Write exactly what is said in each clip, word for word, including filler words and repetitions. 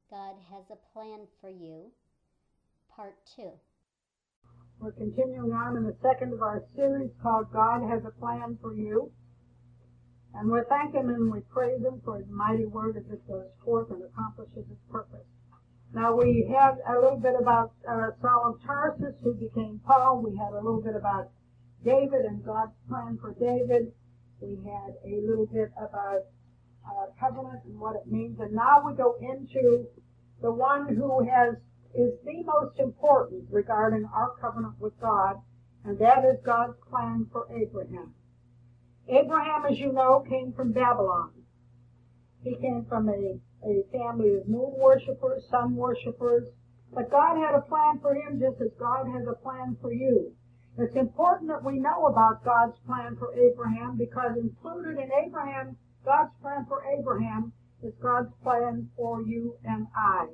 God has a plan for you, part two. We're continuing on in the second of our series called God Has a Plan for You. And we thank Him and we praise Him for His mighty word as it goes forth and accomplishes its purpose. Now we had a little bit about uh, Saul of Tarsus, who became Paul. We had a little bit about David and God's plan for David. We had a little bit about uh, covenant and what it means. And now we go into the one who has is the most important regarding our covenant with God, and that is God's plan for Abraham. Abraham, as you know, came from Babylon. He came from a, a family of moon worshippers, sun worshippers, but God had a plan for him just as God has a plan for you. It's important that we know about God's plan for Abraham, because included in Abraham, God's plan for Abraham is God's plan for you and I.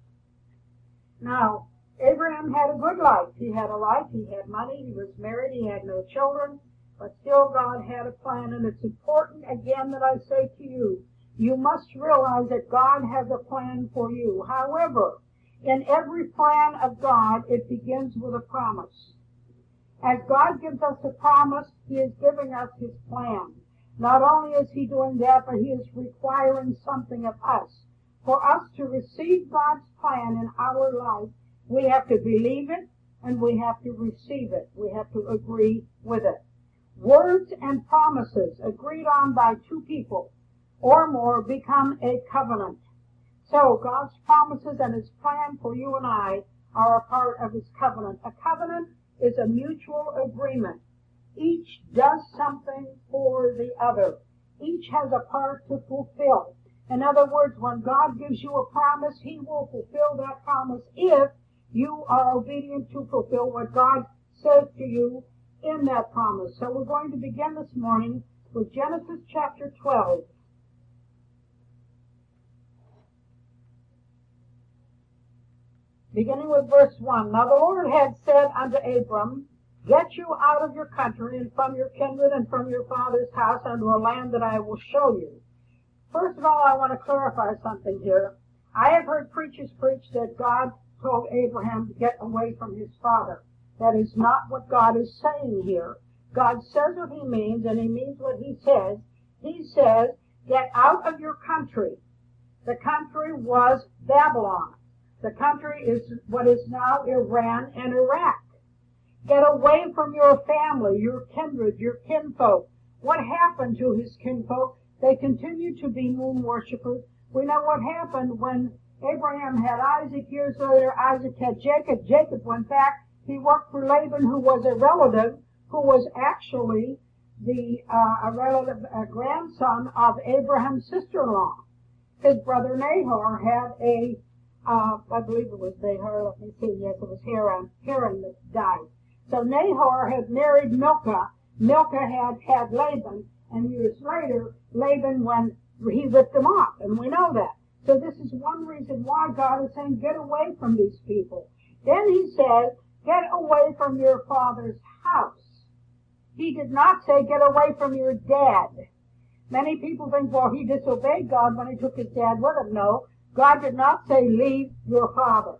Now, Abraham had a good life. He had a life, he had money, he was married, he had no children, but still God had a plan, and it's important again that I say to you, you must realize that God has a plan for you. However, in every plan of God, it begins with a promise. As God gives us a promise, He is giving us His plan. Not only is He doing that, but He is requiring something of us. For us to receive God's plan in our life, we have to believe it and we have to receive it. We have to agree with it. Words and promises agreed on by two people or more become a covenant. So God's promises and His plan for you and I are a part of His covenant. A covenant is a mutual agreement. Each does something for the other. Each has a part to fulfill. In other words, when God gives you a promise, He will fulfill that promise if you are obedient to fulfill what God says to you in that promise. So we're going to begin this morning with Genesis chapter twelve. Beginning with verse one. Now the Lord had said unto Abram, Get you out of your country and from your kindred and from your father's house unto a land that I will show you. First of all, I want to clarify something here. I have heard preachers preach that God told Abraham to get away from his father. That is not what God is saying here. God says what He means, and He means what He says. He says, get out of your country. The country was Babylon. The country is what is now Iran and Iraq. Get away from your family, your kindred, your kinfolk. What happened to his kinfolk? They continued to be moon worshippers. We know what happened when Abraham had Isaac. Years later, Isaac had Jacob. Jacob went back. He worked for Laban, who was a relative, who was actually the uh, a relative, a grandson of Abraham's sister-in-law. His brother Nahor had a, uh, I believe it was Nahor, let me see, yes, it was Haran, Haran that died. So Nahor had married Milcah. Milcah had had Laban. And years later, Laban, when he ripped them off, and we know that. So this is one reason why God is saying, get away from these people. Then He says, get away from your father's house. He did not say, get away from your dad. Many people think, well, he disobeyed God when he took his dad with him. No, God did not say, leave your father.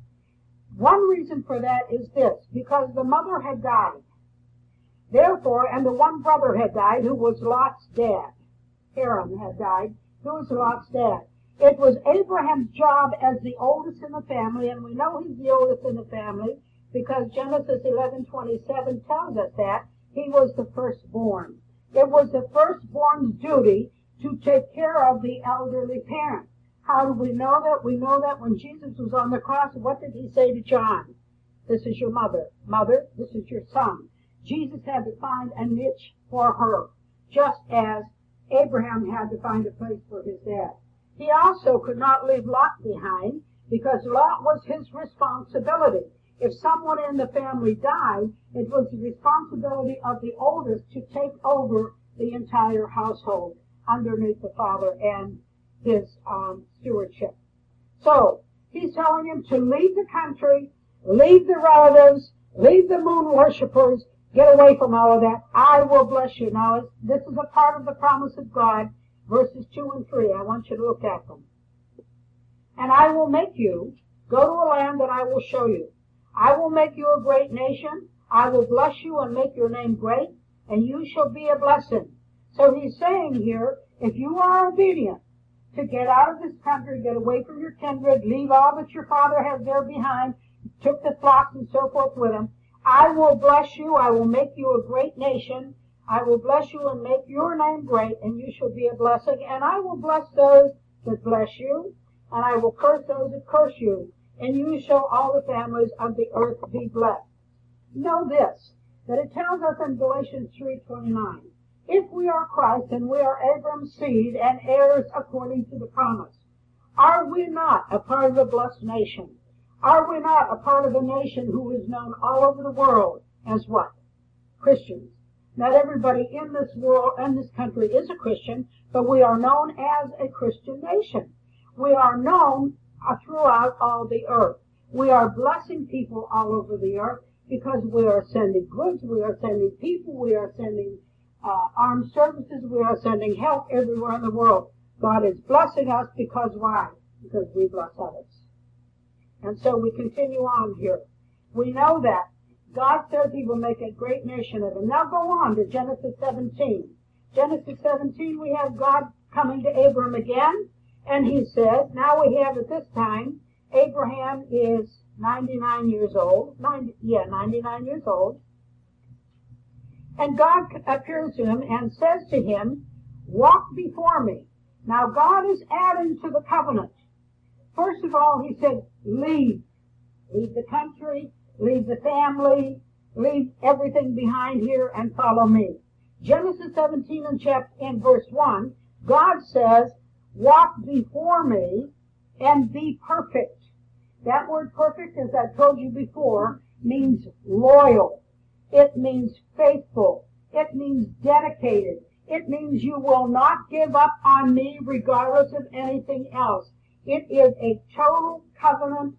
One reason for that is this, because the mother had died. Therefore, and the one brother had died, who was Lot's dad. Haran had died, who was Lot's dad. It was Abraham's job as the oldest in the family, and we know he's the oldest in the family because Genesis eleven twenty-seven tells us that he was the firstborn. It was the firstborn's duty to take care of the elderly parent. How do we know that? We know that when Jesus was on the cross, what did He say to John? This is your mother. Mother, this is your son. Jesus had to find a niche for her, just as Abraham had to find a place for his dad. He also could not leave Lot behind, because Lot was his responsibility. If someone in the family died, it was the responsibility of the oldest to take over the entire household underneath the father and his um, stewardship. So, He's telling him to leave the country, leave the relatives, leave the moon worshippers, get away from all of that. I will bless you. Now, this is a part of the promise of God, verses two and three. I want you to look at them. and I will make you go to a land that I will show you. I will make you a great nation. I will bless you and make your name great, and you shall be a blessing. So he's saying here, if you are obedient to get out of this country, get away from your kindred, leave all that your father has there behind, took the flocks and so forth with him, I will bless you. I will make you a great nation. I will bless you and make your name great, and you shall be a blessing. And I will bless those that bless you, and I will curse those that curse you. And you shall all the families of the earth be blessed. Know this, that it tells us in Galatians three twenty-nine, if we are Christ and we are Abraham's seed and heirs according to the promise, are we not a part of a blessed nation? Are we not a part of a nation who is known all over the world as what? Christians. Not everybody in this world and this country is a Christian, but we are known as a Christian nation. We are known throughout all the earth. We are blessing people all over the earth because we are sending goods, we are sending people, we are sending uh, armed services, we are sending help everywhere in the world. God is blessing us because why? Because we bless others. And so we continue on here. We know that God says he will make a great nation of them. Now go on to Genesis seventeen. Genesis seventeen, we have God coming to Abram again, and he says, now we have at this time, Abraham is ninety-nine years old. ninety, yeah, ninety-nine years old. And God appears to him and says to him, walk before me. Now God is adding to the covenant. First of all, he said, leave. Leave the country, leave the family, leave everything behind here and follow me. Genesis seventeen and chapter in verse one, God says, walk before me and be perfect. That word perfect, as I've told you before, means loyal. It means faithful. It means dedicated. It means you will not give up on me regardless of anything else. It is a total covenant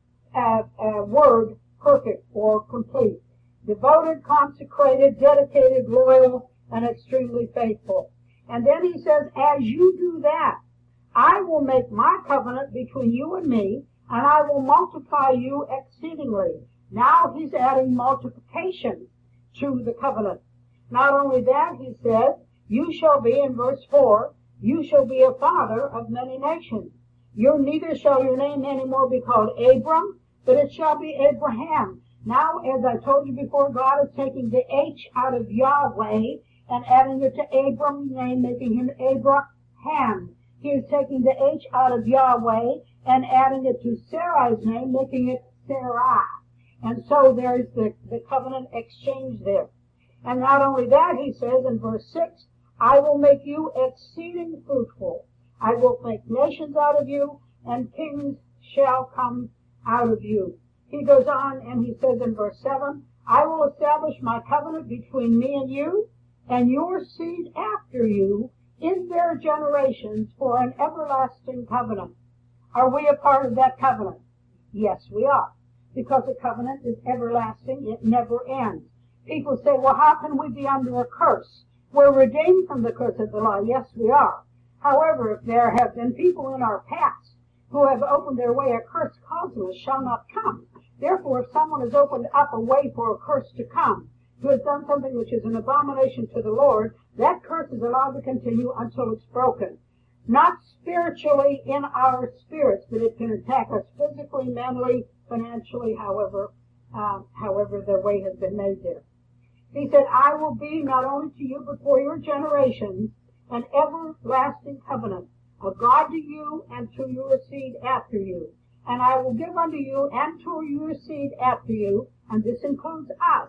uh, uh, word, perfect or complete. Devoted, consecrated, dedicated, loyal, and extremely faithful. And then he says, as you do that, I will make my covenant between you and me, and I will multiply you exceedingly. Now he's adding multiplication to the covenant. Not only that, he says, you shall be, in verse four, you shall be a father of many nations. You neither shall your name anymore be called Abram, but it shall be Abraham. Now, as I told you before, God is taking the H out of Yahweh and adding it to Abram's name, making him Abraham. He is taking the H out of Yahweh and adding it to Sarai's name, making it Sarai. And so there's the, the covenant exchange there. And not only that, he says in verse six, I will make you exceeding fruitful. I will make nations out of you, and kings shall come out of you. He goes on and he says in verse seven, I will establish my covenant between me and you, and your seed after you in their generations for an everlasting covenant. Are we a part of that covenant? Yes, we are. Because the covenant is everlasting, it never ends. People say, well, how can we be under a curse? We're redeemed from the curse of the law. Yes, we are. However, if there have been people in our past who have opened their way, a curse causeless shall not come. Therefore, if someone has opened up a way for a curse to come, who has done something which is an abomination to the Lord, that curse is allowed to continue until it's broken. Not spiritually in our spirits, but it can attack us physically, mentally, financially, however, um, however the way has been made there. He said, I will be not only to you, but for your generations, an everlasting covenant, a God to you and to your seed after you. And I will give unto you and to your seed after you, and this includes us,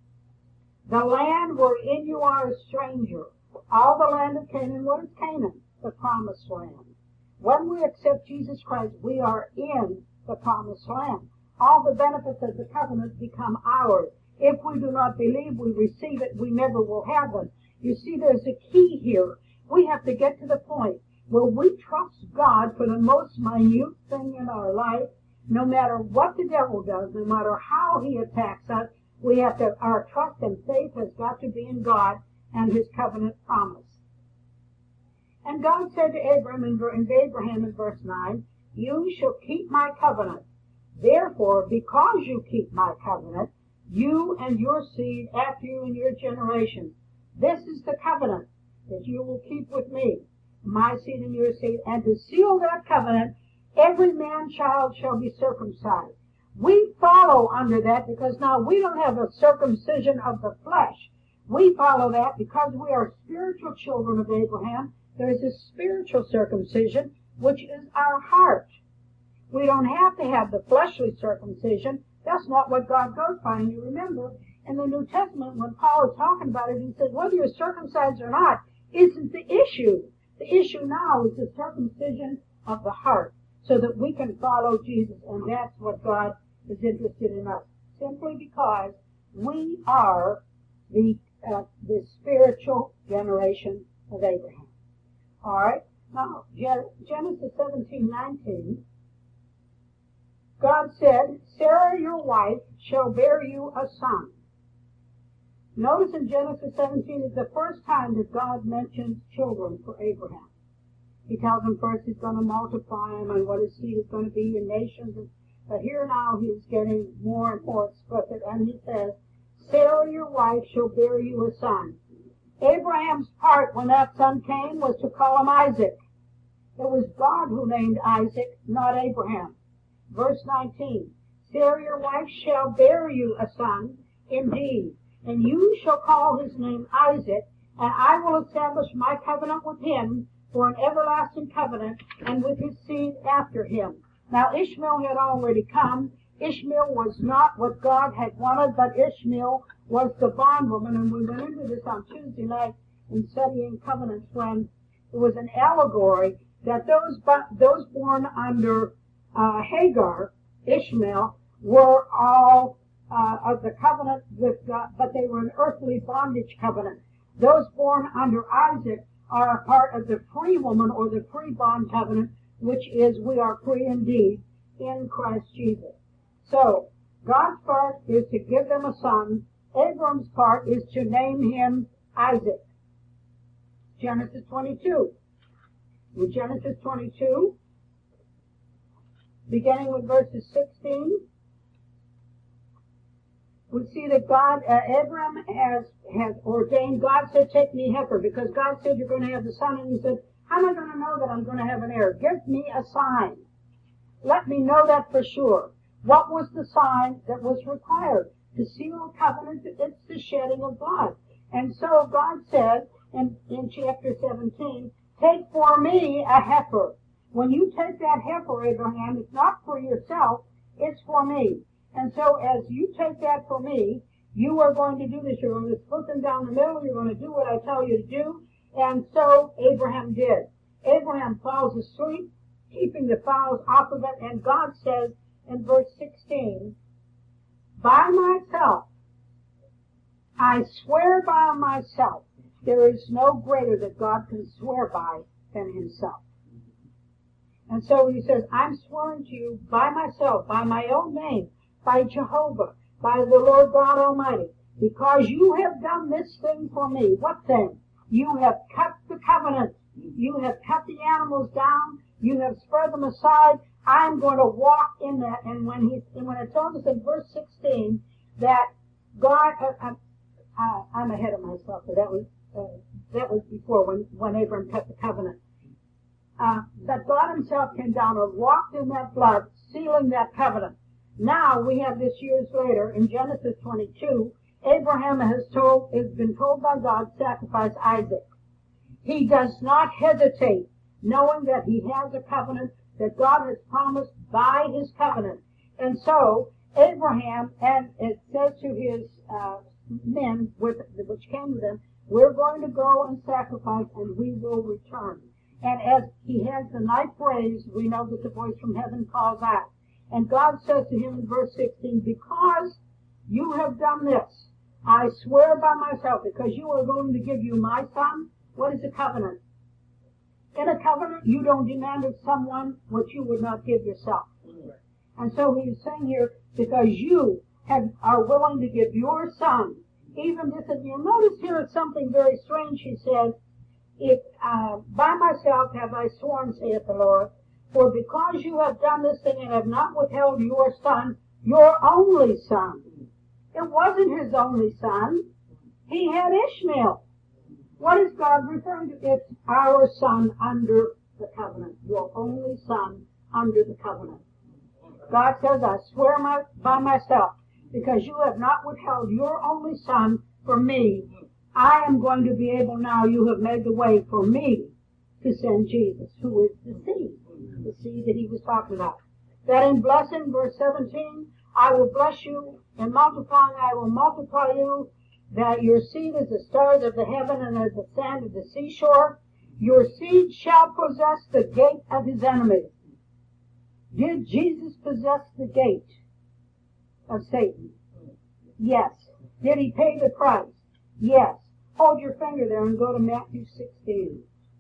the land wherein you are a stranger. All the land of Canaan. What is Canaan? The promised land. When we accept Jesus Christ, we are in the promised land. All the benefits of the covenant become ours. If we do not believe we receive it, we never will have them. You see, there's a key here. We have to get to the point where we trust God for the most minute thing in our life, no matter what the devil does, no matter how he attacks us. We have to, our trust and faith has got to be in God and his covenant promise. And God said to Abraham in, in Abraham in verse nine, you shall keep my covenant. Therefore, because you keep my covenant, you and your seed after you and your generation, this is the covenant that you will keep with me, my seed and your seed, and to seal that covenant, every man child shall be circumcised. We follow under that because now we don't have a circumcision of the flesh. We follow that because we are spiritual children of Abraham. There is a spiritual circumcision, which is our heart. We don't have to have the fleshly circumcision. That's not what God goes by. And you remember, in the New Testament, when Paul is talking about it, he says, whether you're circumcised or not isn't the issue. The issue now is the circumcision of the heart, so that we can follow Jesus, and that's what God is interested in us, simply because we are the uh, the spiritual generation of Abraham. All right. Now, Genesis seventeen nineteen. God said, Sarah your wife shall bear you a son. Notice in Genesis seventeen is the first time that God mentions children for Abraham. He tells him first he's going to multiply them and what his seed is going to be in nations. But here now he's getting more and more explicit, and he says, Sarah your wife shall bear you a son. Abraham's part when that son came was to call him Isaac. It was God who named Isaac, not Abraham. Verse nineteen, Sarah your wife shall bear you a son, indeed, and you shall call his name Isaac, and I will establish my covenant with him for an everlasting covenant, and with his seed after him. Now Ishmael had already come. Ishmael was not what God had wanted, but Ishmael was the bondwoman, and we went into this on Tuesday night in studying covenants when it was an allegory that those those born under uh, Hagar, Ishmael, were all uh, of the covenant with God, but they were an earthly bondage covenant. Those born under Isaac are a part of the free woman or the free bond covenant, which is we are free indeed in Christ Jesus. So God's part is to give them a son. Abram's part is to name him Isaac. Genesis twenty-two. In Genesis twenty-two, beginning with verses sixteen, we see that God, uh, Abram has, has ordained, God said, take me heifer, because God said you're going to have the son, and he said, how am I going to know that I'm going to have an heir? Give me a sign. Let me know that for sure. What was the sign that was required? To seal a covenant, it's the shedding of blood. And so God said in, in chapter seventeen, take for me a heifer. When you take that heifer, Abraham, it's not for yourself, it's for me. And so as you take that for me, you are going to do this. You're going to split them down the middle. You're going to do what I tell you to do. And so Abraham did. Abraham falls asleep, keeping the fowls off of it. And God says in verse sixteen, by myself, I swear by myself, there is no greater that God can swear by than himself. And so he says, I'm swearing to you by myself, by my own name, by Jehovah, by the Lord God Almighty, because you have done this thing for me. What thing? You have cut the covenant. You have cut the animals down. You have spread them aside. I'm going to walk in that. And when he, and when it tells us in verse sixteen that God, uh, uh, I'm ahead of myself, but that was uh, that was before when when Abram cut the covenant. Uh, that God Himself came down and walked in that blood, sealing that covenant. Now we have this years later in Genesis twenty-two. Abraham has told has been told by God sacrifice Isaac. He does not hesitate, knowing that he has a covenant that God has promised by his covenant. And so Abraham, and it says to his uh, men with which came with him, we're going to go and sacrifice, and we will return. And as he has the night raised, we know that the voice from heaven calls out. And God says to him in verse sixteen, because you have done this, I swear by myself, because you are going to give you my son. What is a covenant? In a covenant, you don't demand of someone what you would not give yourself. And so he's saying here, because you have, are willing to give your son, even this, and you'll notice here it's something very strange. He says, if uh, by myself have I sworn, saith the Lord, For because you have done this thing and have not withheld your son, your only son. It wasn't his only son. He had Ishmael. What is God referring to? It's our son under the covenant. Your only son under the covenant. God says, I swear my, by myself, because you have not withheld your only son from me, I am going to be able now, you have made the way for me to send Jesus, who is the seed, the seed that he was talking about. That in blessing, verse seventeen, I will bless you, and multiplying I will multiply you, that your seed is the stars of the heaven and as the sand of the seashore. Your seed shall possess the gate of his enemies. Did Jesus possess the gate of Satan? Yes. Did he pay the price? Yes. Hold your finger there and go to Matthew sixteen.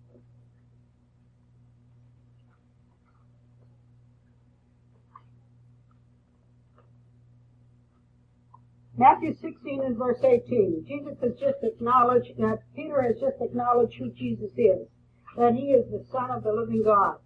Matthew sixteen and verse eighteen. Jesus has just acknowledged, uh, Peter has just acknowledged who Jesus is, that he is the Son of the living God.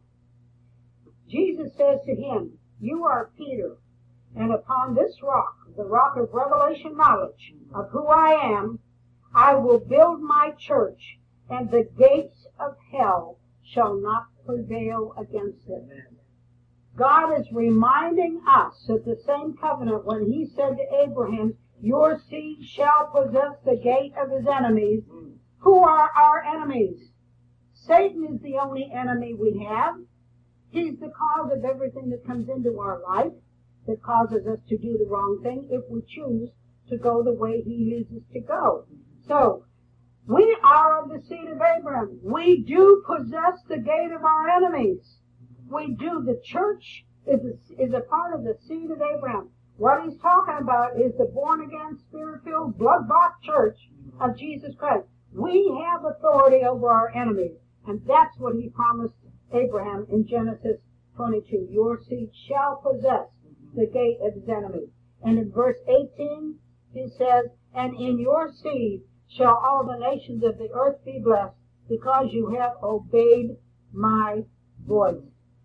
Jesus says to him, you are Peter, and upon this rock, the rock of revelation knowledge of who I am, I will build my church, and the gates of hell shall not prevail against it. God is reminding us of the same covenant when he said to Abraham, your seed shall possess the gate of his enemies. Who are our enemies? Satan is the only enemy we have. He's the cause of everything that comes into our life that causes us to do the wrong thing if we choose to go the way he uses to go. So, we are of the seed of Abraham. We do possess the gate of our enemies. We do. The church is a, is a part of the seed of Abraham. What he's talking about is the born-again, spirit-filled, blood-bought church of Jesus Christ. We have authority over our enemies, and that's what he promised Abraham in Genesis twenty-two. Your seed shall possess the gate of his enemies. And in verse eighteen, he says, and in your seed shall all the nations of the earth be blessed, because you have obeyed my voice.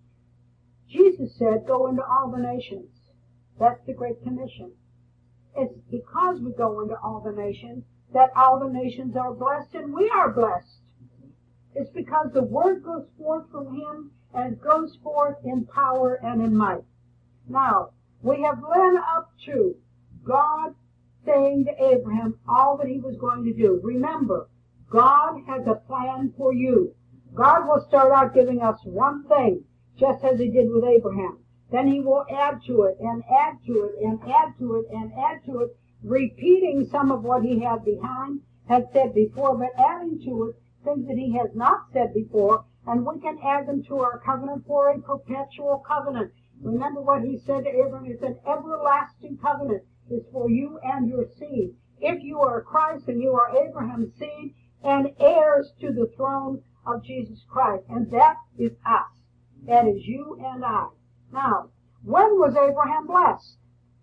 Jesus said, go into all the nations. That's the Great Commission. It's because we go into all the nations that all the nations are blessed and we are blessed. It's because the word goes forth from him and it goes forth in power and in might. Now, we have led up to God saying to Abraham all that he was going to do. Remember, God has a plan for you. God will start out giving us one thing, just as he did with Abraham. Then he will add to it and add to it and add to it and add to it, repeating some of what he had behind, had said before, but adding to it things that he has not said before, and we can add them to our covenant for a perpetual covenant. Remember what he said to Abraham, it's an everlasting covenant. Is for you and your seed. If you are Christ and you are Abraham's seed and heirs to the throne of Jesus Christ, and that is us. That is you and I. Now, when was Abraham blessed?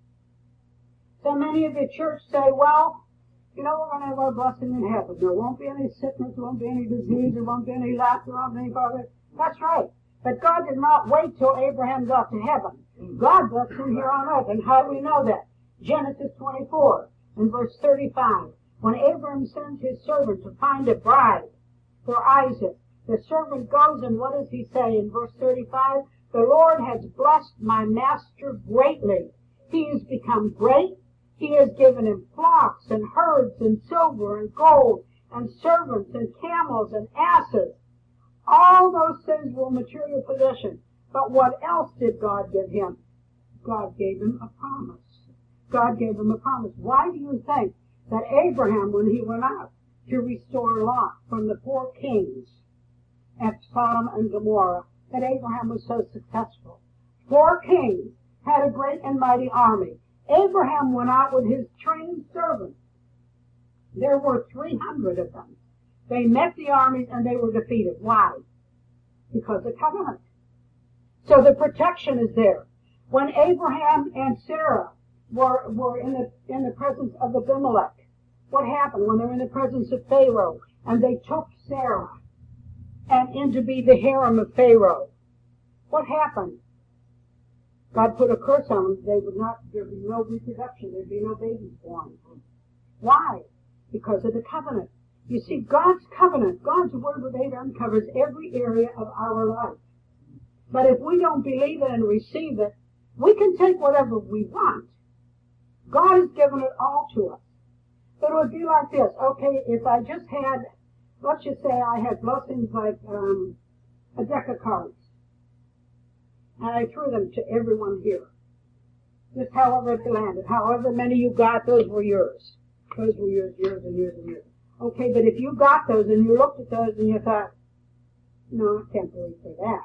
So many of the church say, well, you know, we're going to have our blessing in heaven. There won't be any sickness, there won't be any disease, there won't be any lack, there won't be any poverty. That's right. But God did not wait till Abraham got to heaven. God blessed him here on earth. And how do we know that? Genesis twenty-four and verse thirty-five. When Abraham sends his servant to find a bride for Isaac, the servant goes and what does he say in verse thirty-five? The Lord has blessed my master greatly. He has become great. He has given him flocks and herds and silver and gold and servants and camels and asses. All those things were material possessions. But what else did God give him? God gave him a promise. God gave him a promise. Why do you think that Abraham, when he went out to restore Lot from the four kings at Sodom and Gomorrah, that Abraham was so successful? Four kings had a great and mighty army. Abraham went out with his trained servants. There were three hundred of them. They met the armies and they were defeated. Why? Because of covenant. So the protection is there. When Abraham and Sarah were, were in the, in the presence of Abimelech, what happened when they were in the presence of Pharaoh and they took Sarah and in to be the harem of Pharaoh? What happened? God put a curse on them. They would not, there'd be no reproduction. There'd be no babies born. Why? Because of the covenant. You see, God's covenant, God's word with Abraham covers every area of our life. But if we don't believe it and receive it, we can take whatever we want. God has given it all to us. But it would be like this. Okay, if I just had, let's just say I had blessings like um, a deck of cards. And I threw them to everyone here. Just however it landed. However many you got, those were yours. Those were yours, yours, and yours, and yours. Okay, but if you got those and you looked at those and you thought, no, I can't believe for that.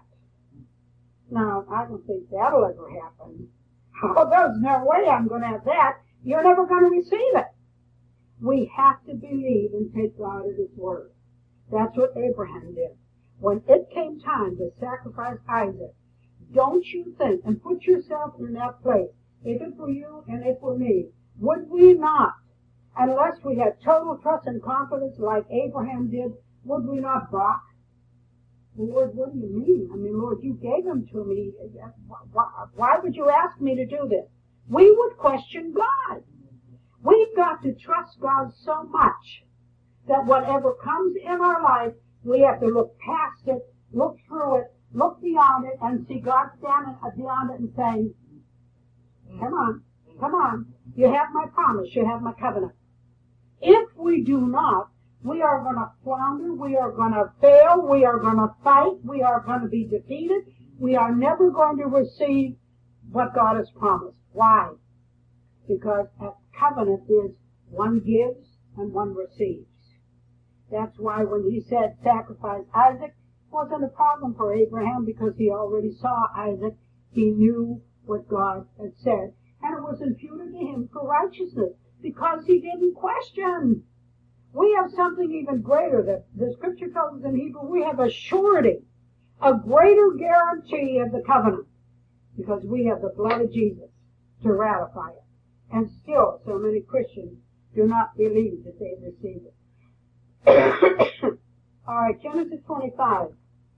Now, I don't think that'll ever happen. Oh, there's no way I'm going to have that. You're never going to receive it. We have to believe and take God at His word. That's what Abraham did. When it came time to sacrifice Isaac, don't you think, and put yourself in that place, if it were you and it were me, would we not, unless we had total trust and confidence like Abraham did, would we not balk? Lord, what do you mean? I mean, Lord, you gave them to me. Why would you ask me to do this? We would question God. We've got to trust God so much that whatever comes in our life, we have to look past it, look through it, look beyond it, and see God standing beyond it and saying, come on, come on. You have my promise. You have my covenant. If we do not, we are going to flounder. We are going to fail. We are going to fight. We are going to be defeated. We are never going to receive what God has promised. Why? Because a covenant is one gives and one receives. That's why when He said sacrifice Isaac, it wasn't a problem for Abraham because he already saw Isaac. He knew what God had said. And it was imputed to him for righteousness because he didn't question. We have something even greater that the scripture tells us in Hebrew. We have a surety, a greater guarantee of the covenant because we have the blood of Jesus to ratify it. And still, so many Christians do not believe that they've received it. All right, Genesis twenty-five.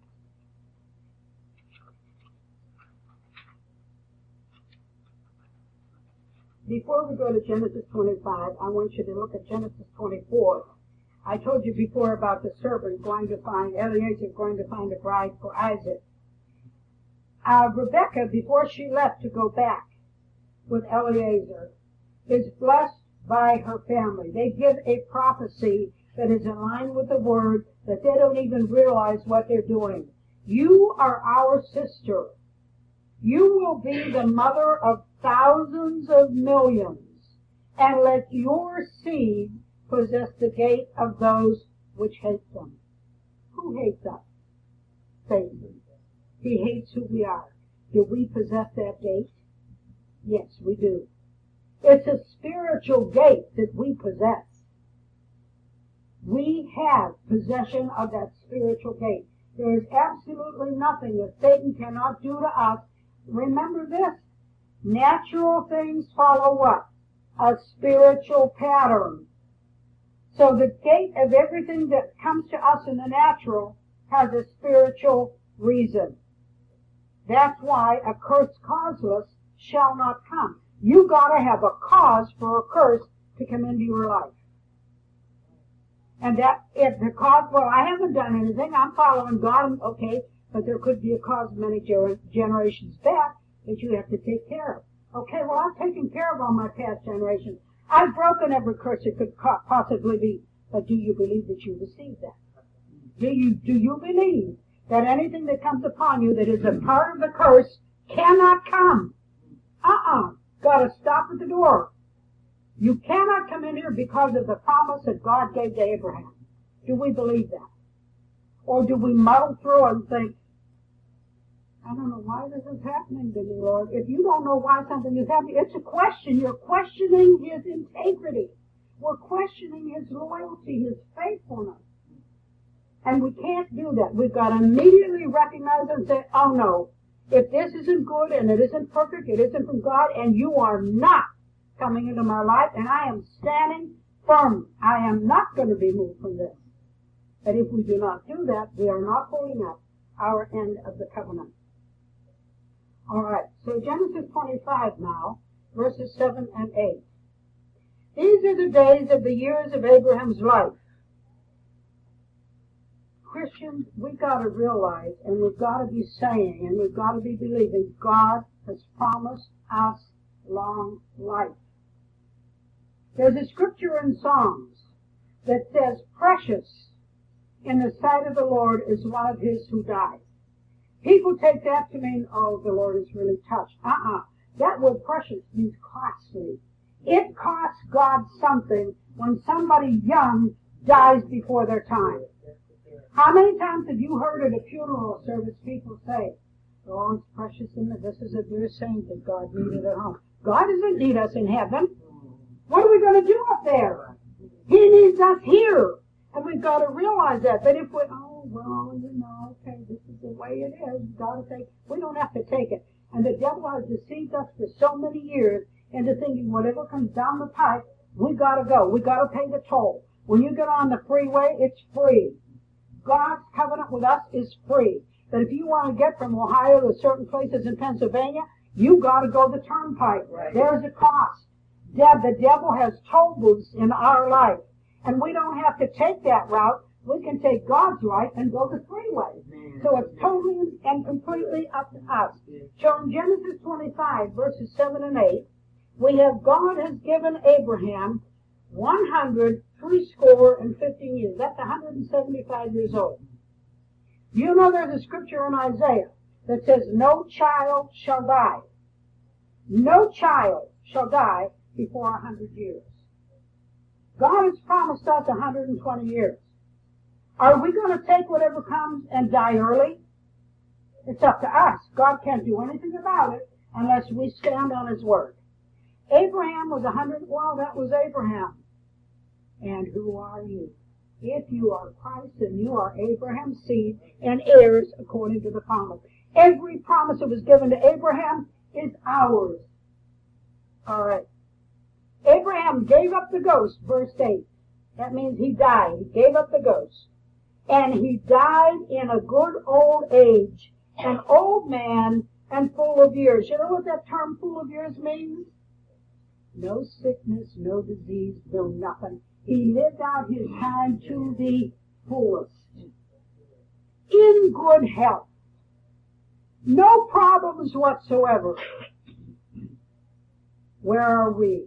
Before we go to Genesis twenty-five, I want you to look at Genesis twenty-four. I told you before about the servant going to find, Eliezer going to find a bride for Isaac. Uh, Rebekah, before she left to go back with Eliezer, is blessed by her family. They give a prophecy that is in line with the word that they don't even realize what they're doing. You are our sister. You will be the mother of thousands of millions, and let your seed possess the gate of those which hate them. Who hates us? Satan. He hates who we are. Do we possess that gate? Yes, we do. It's a spiritual gate that we possess. We have possession of that spiritual gate. There is absolutely nothing that Satan cannot do to us. Remember this. Natural things follow what? A spiritual pattern. So the gate of everything that comes to us in the natural has a spiritual reason. That's why a curse causeless shall not come. You got to have a cause for a curse to come into your life. And that, if the cause, well, I haven't done anything, I'm following God, okay, but there could be a cause many ger- generations back that you have to take care of. Okay, well, I've taken care of all my past generations. I've broken every curse it could co- possibly be. But do you believe that you received that? Do you, do you believe that anything that comes upon you that is a part of the curse cannot come? Uh-uh. Got to stop at the door. You cannot come in here because of the promise that God gave to Abraham. Do we believe that? Or do we muddle through and think, I don't know why this is happening to me, Lord. If you don't know why something is happening, it's a question. You're questioning His integrity. We're questioning His loyalty, His faithfulness. And we can't do that. We've got to immediately recognize and say, oh no, if this isn't good and it isn't perfect, it isn't from God, and you are not coming into my life, and I am standing firm. I am not going to be moved from this. But if we do not do that, we are not holding up our end of the covenant. All right, so Genesis twenty-five now, verses seven and eight. These are the days of the years of Abraham's life. Christians, we've got to realize, and we've got to be saying, and we've got to be believing, God has promised us long life. There's a scripture in Psalms that says, precious in the sight of the Lord is one of his who dies. People take that to mean, oh, the Lord is really touched. Uh-uh. That word precious means costly. It costs God something when somebody young dies before their time. How many times have you heard at a funeral service people say, oh, it's precious in the, this is a dear saint that God needed at home. God doesn't need us in heaven. What are we going to do up there? He needs us here. And we've got to realize that. But if we, oh, well, you know, okay, this is the way it is. We've got to take, we don't have to take it. And the devil has deceived us for so many years into thinking whatever comes down the pipe, we got to go. We got to pay the toll. When you get on the freeway, it's free. God's covenant with us is free. But if you want to get from Ohio to certain places in Pennsylvania, you got to go the turnpike. Right. There's a cost. Deb, the devil has toll booths in our life. And we don't have to take that route. We can take God's right and go the freeway. So it's totally and completely up to us. So in Genesis twenty-five, verses seven and eight, we have God has given Abraham one hundred three score and fifteen years. That's one hundred seventy-five years old. You know there's a scripture in Isaiah that says, no child shall die. No child shall die before one hundred years. God has promised us one hundred twenty years. Are we going to take whatever comes and die early? It's up to us. God can't do anything about it unless we stand on his word. Abraham was one hundred, well, that was Abraham. And who are you? If you are Christ, then you are Abraham's seed and heirs according to the promise. Every promise that was given to Abraham is ours. All right. Abraham gave up the ghost, verse eight. That means he died. He gave up the ghost. And he died in a good old age, an old man and full of years. You know what that term full of years means? No sickness, no disease, no nothing. He lived out his time to the fullest. In good health. No problems whatsoever. Where are we?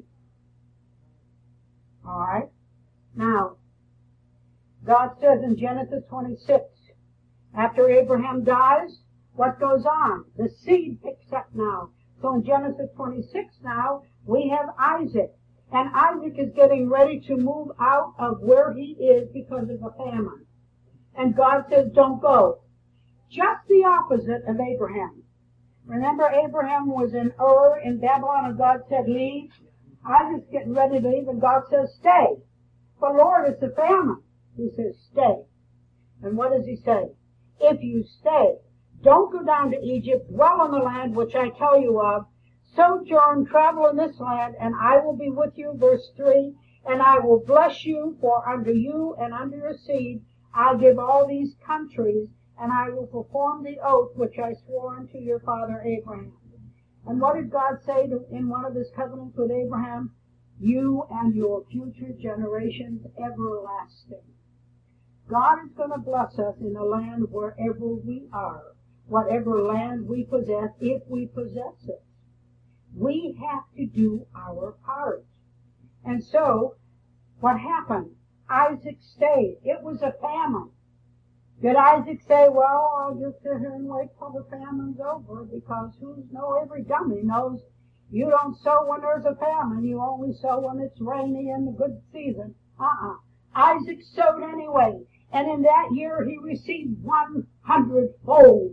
All right. Now, God says in Genesis twenty-six, after Abraham dies, what goes on? The seed picks up now. So in Genesis twenty-six now, we have Isaac. And Isaac is getting ready to move out of where he is because of a famine. And God says, don't go. Just the opposite of Abraham. Remember, Abraham was in Ur in Babylon, and God said, leave. Isaac's getting ready to leave, and God says, stay. But Lord, it's a famine. He says, stay. And what does he say? If you stay, don't go down to Egypt, dwell in the land which I tell you of, sojourn, travel in this land, and I will be with you, verse three, and I will bless you, for under you and under your seed I'll give all these countries, and I will perform the oath which I swore unto your father Abraham. And what did God say to, in one of his covenants with Abraham? You and your future generations everlasting. God is going to bless us in the land wherever we are, whatever land we possess, if we possess it. We have to do our part. And so, what happened? Isaac stayed. It was a famine. Did Isaac say, well, I'll just sit here and wait till the famine's over, because who's know, every dummy knows you don't sow when there's a famine. You only sow when it's rainy and the good season. Uh-uh. Isaac sowed anyway. And in that year, he received one hundredfold.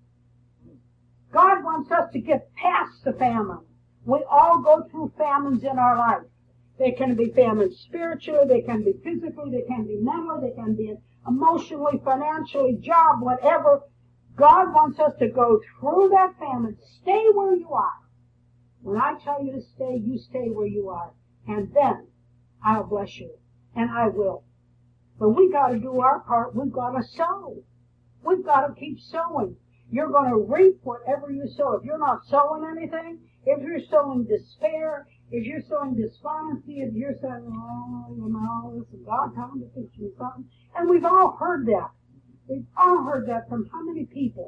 God wants us to get past the famine. We all go through famines in our life. They can be famines spiritually, they can be physically, they can be mentally, they can be emotionally, financially, job, whatever. God wants us to go through that famine. Stay where you are. When I tell you to stay, you stay where you are. And then I'll bless you. And I will. But we got to do our part. We've got to sow. We've got to keep sowing. You're going to reap whatever you sow. If you're not sowing anything, if you're sowing despair, if you're sowing despondency, if you're saying, oh, you know, this is God trying to teach me something. And we've all heard that. We've all heard that from how many people?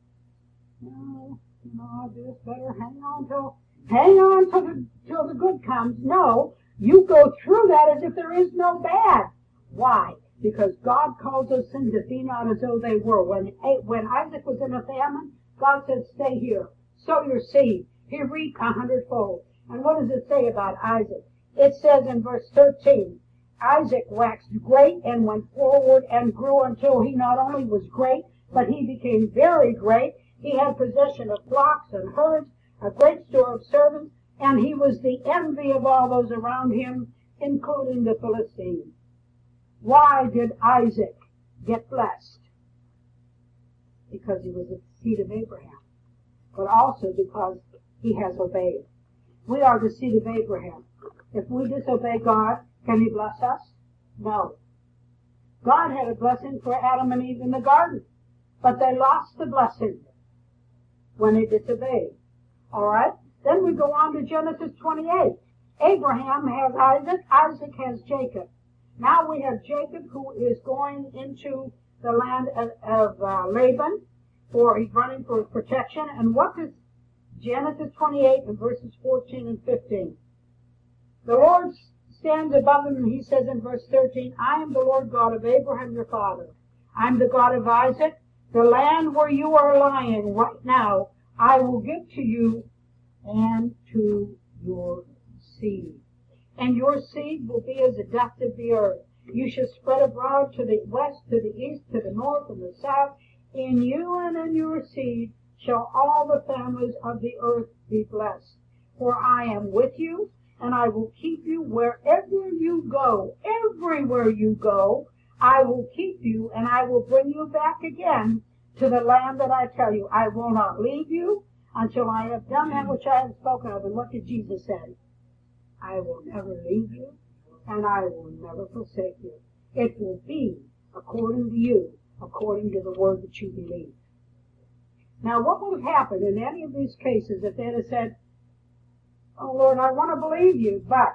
No, you know, I just better hang on till, hang on till the, till the good comes. No, you go through that as if there is no bad. Why? Because God calls those things that be not as though they were. When, when Isaac was in a famine, God said, stay here, sow your seed. He reaped a hundredfold. And what does it say about Isaac? It says in verse thirteen, Isaac waxed great and went forward and grew until he not only was great, but he became very great. He had possession of flocks and herds, a great store of servants, and he was the envy of all those around him, including the Philistines. Why did Isaac get blessed? Because he was the seed of Abraham, but also because he has obeyed. We are the seed of Abraham. If we disobey God, can he bless us? No. God had a blessing for Adam and Eve in the garden, but they lost the blessing when they disobeyed. All right? Then we go on to Genesis twenty-eight. Abraham has Isaac. Isaac has Jacob. Now we have Jacob, who is going into the land of, of uh, Laban, for he's running for protection. And what does Genesis twenty-eight and verses fourteen and fifteen? The Lord stands above him, and he says in verse thirteen, I am the Lord God of Abraham your father. I am the God of Isaac. The land where you are lying right now, I will give to you and to your seed. And your seed will be as the dust of the earth. You shall spread abroad to the west, to the east, to the north, and the south. In you and in your seed shall all the families of the earth be blessed. For I am with you, and I will keep you wherever you go. Everywhere you go, I will keep you, and I will bring you back again to the land that I tell you. I will not leave you until I have done that which I have spoken of. And what did Jesus say? I will never leave you, and I will never forsake you. It will be according to you, according to the word that you believe. Now, what would have happened in any of these cases if they had said, oh, Lord, I want to believe you, but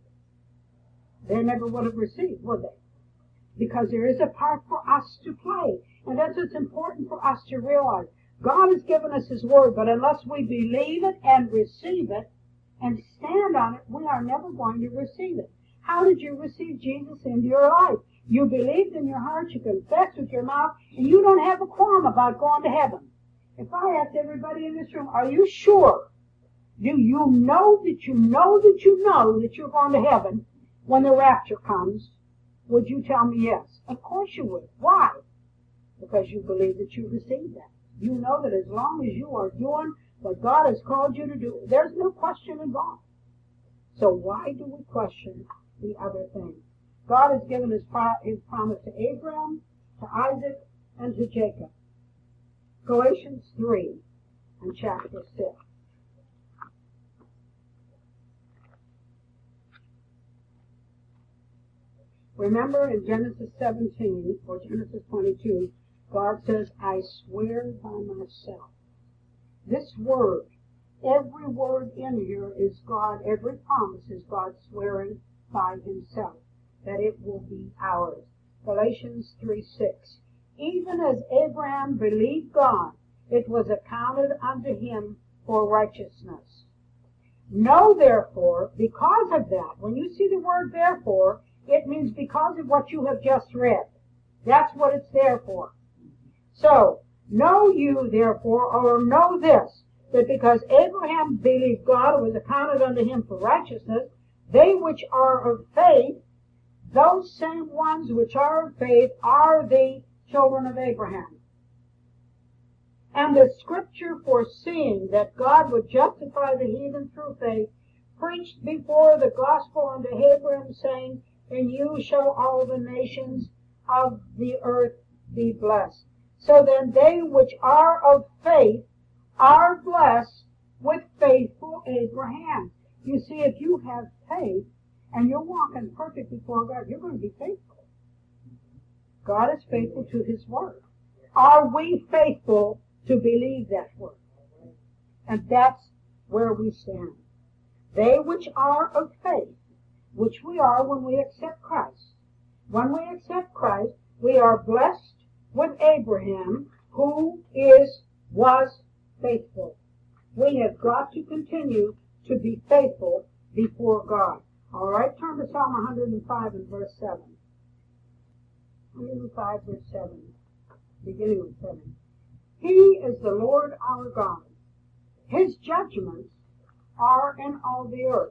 they never would have received, would they? Because there is a part for us to play, and that's what's important for us to realize. God has given us his word, but unless we believe it and receive it and stand on it, we are never going to receive it. How did you receive Jesus into your life? You believed in your heart, you confessed with your mouth, and you don't have a qualm about going to heaven. If I asked everybody in this room, are you sure? Do you know that you know that you know that you're going to heaven when the rapture comes? Would you tell me yes? Of course you would. Why? Because you believe that you received that. You know that as long as you are doing what God has called you to do, there's no question involved. So why do we question the other things? God has given his, pro his promise to Abraham, to Isaac, and to Jacob. Galatians three and chapter six. Remember in Genesis seventeen, or Genesis twenty-two, God says, I swear by myself. This word, every word in here is God, every promise is God swearing by himself that it will be ours. Galatians three six. Even as Abraham believed God, it was accounted unto him for righteousness. Know therefore, because of that, when you see the word therefore, it means because of what you have just read. That's what it's there for. So, know you therefore, or know this, that because Abraham believed God, it was accounted unto him for righteousness. They which are of faith, those same ones which are of faith, are the children of Abraham. And the scripture, foreseeing that God would justify the heathen through faith, preached before the gospel unto Abraham, saying, in you shall all the nations of the earth be blessed. So then they which are of faith are blessed with faithful Abraham. You see, if you have faith and you're walking perfect before God, you're going to be faithful. God is faithful to his word. Are we faithful to believe that word. And that's where we stand. They which are of faith, which we are when we accept Christ. When we accept Christ, we are blessed with Abraham, who is, was faithful. We have got to continue to be faithful before God. All right, turn to Psalm one hundred five and verse seven. one hundred five verse seven, beginning with seven. He is the Lord our God. His judgments are in all the earth.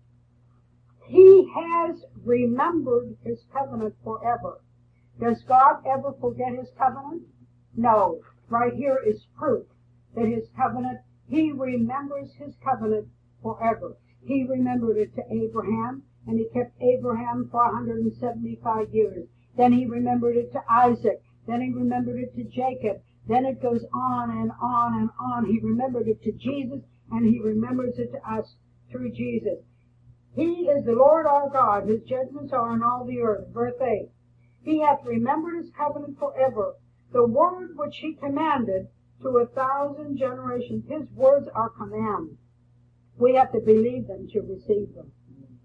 He has remembered his covenant forever. Does God ever forget his covenant? No. Right here is proof that his covenant, he remembers his covenant forever. He remembered it to Abraham, and he kept Abraham for one hundred seventy-five years. Then he remembered it to Isaac. Then he remembered it to Jacob. Then it goes on and on and on. He remembered it to Jesus, and he remembers it to us through Jesus. He is the Lord our God. His judgments are in all the earth. Verse eight. He hath remembered his covenant forever. The word which he commanded to a thousand generations. His words are commands. We have to believe them to receive them.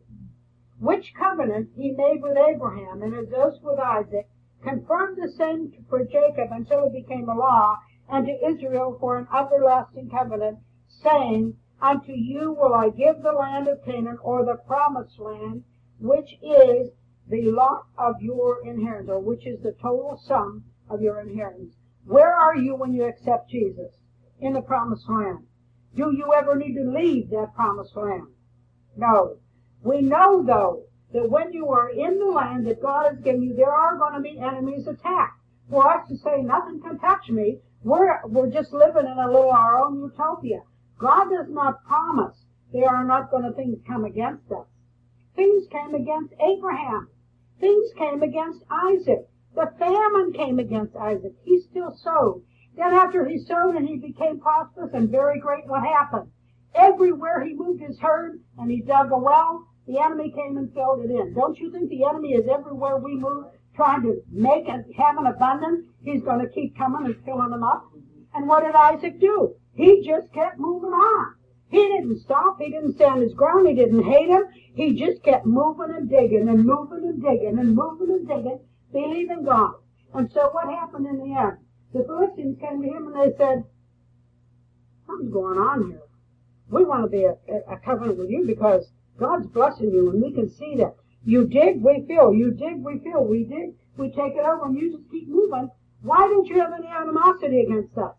Which covenant he made with Abraham and his oath with Isaac, confirmed the same for Jacob until it became a law, and to Israel for an everlasting covenant, saying, Unto you will I give the land of Canaan, or the promised land, which is the lot of your inheritance, or which is the total sum of your inheritance. Where are you when you accept Jesus? In the promised land. Do you ever need to leave that promised land? No. We know, though, that when you are in the land that God has given you, there are going to be enemies attacked. For us to say, nothing can touch me, we're, we're just living in a little our own utopia. God does not promise there are not going to things come against us. Things came against Abraham. Things came against Isaac. The famine came against Isaac. He still sowed. Then after he sowed and he became prosperous and very great, what happened? Everywhere he moved his herd and he dug a well, the enemy came and filled it in. Don't you think the enemy is everywhere we move, trying to make and have an abundance? He's going to keep coming and filling them up. And what did Isaac do? He just kept moving on. He didn't stop. He didn't stand his ground. He didn't hate him. He just kept moving and digging and moving and digging and moving and digging, believing God. And so what happened in the end? The Philistines came to him and they said, something's going on here. We want to be a, a, a covenant with you because God's blessing you, and we can see that. You dig, we fill. You dig, we fill. We dig, we take it over, and you just keep moving. Why don't you have any animosity against us?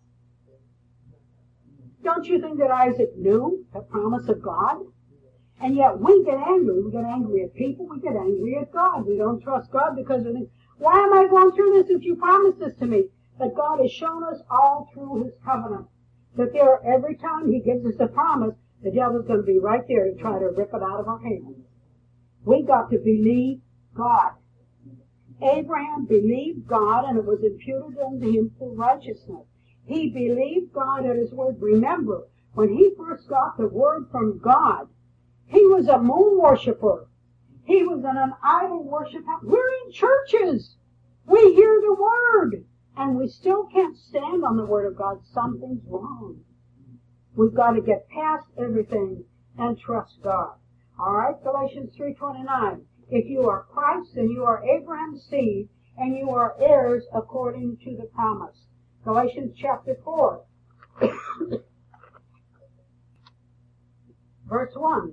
Don't you think that Isaac knew the promise of God? And yet we get angry. We get angry at people. We get angry at God. We don't trust God because we think, why am I going through this if you promised this to me? But God has shown us all through his covenant that there, every time he gives us a promise, the devil's going to be right there to try to rip it out of our hands. We got to believe God. Abraham believed God, and it was imputed unto him for righteousness. He believed God at his word. Remember, when he first got the word from God, he was a moon worshiper. He was an, an idol worshiper. We're in churches. We hear the word, and we still can't stand on the word of God. Something's wrong. We've got to get past everything and trust God. All right, Galatians three twenty-nine. If you are Christ, then you are Abraham's seed, and you are heirs according to the promise. Galatians chapter four, verse one.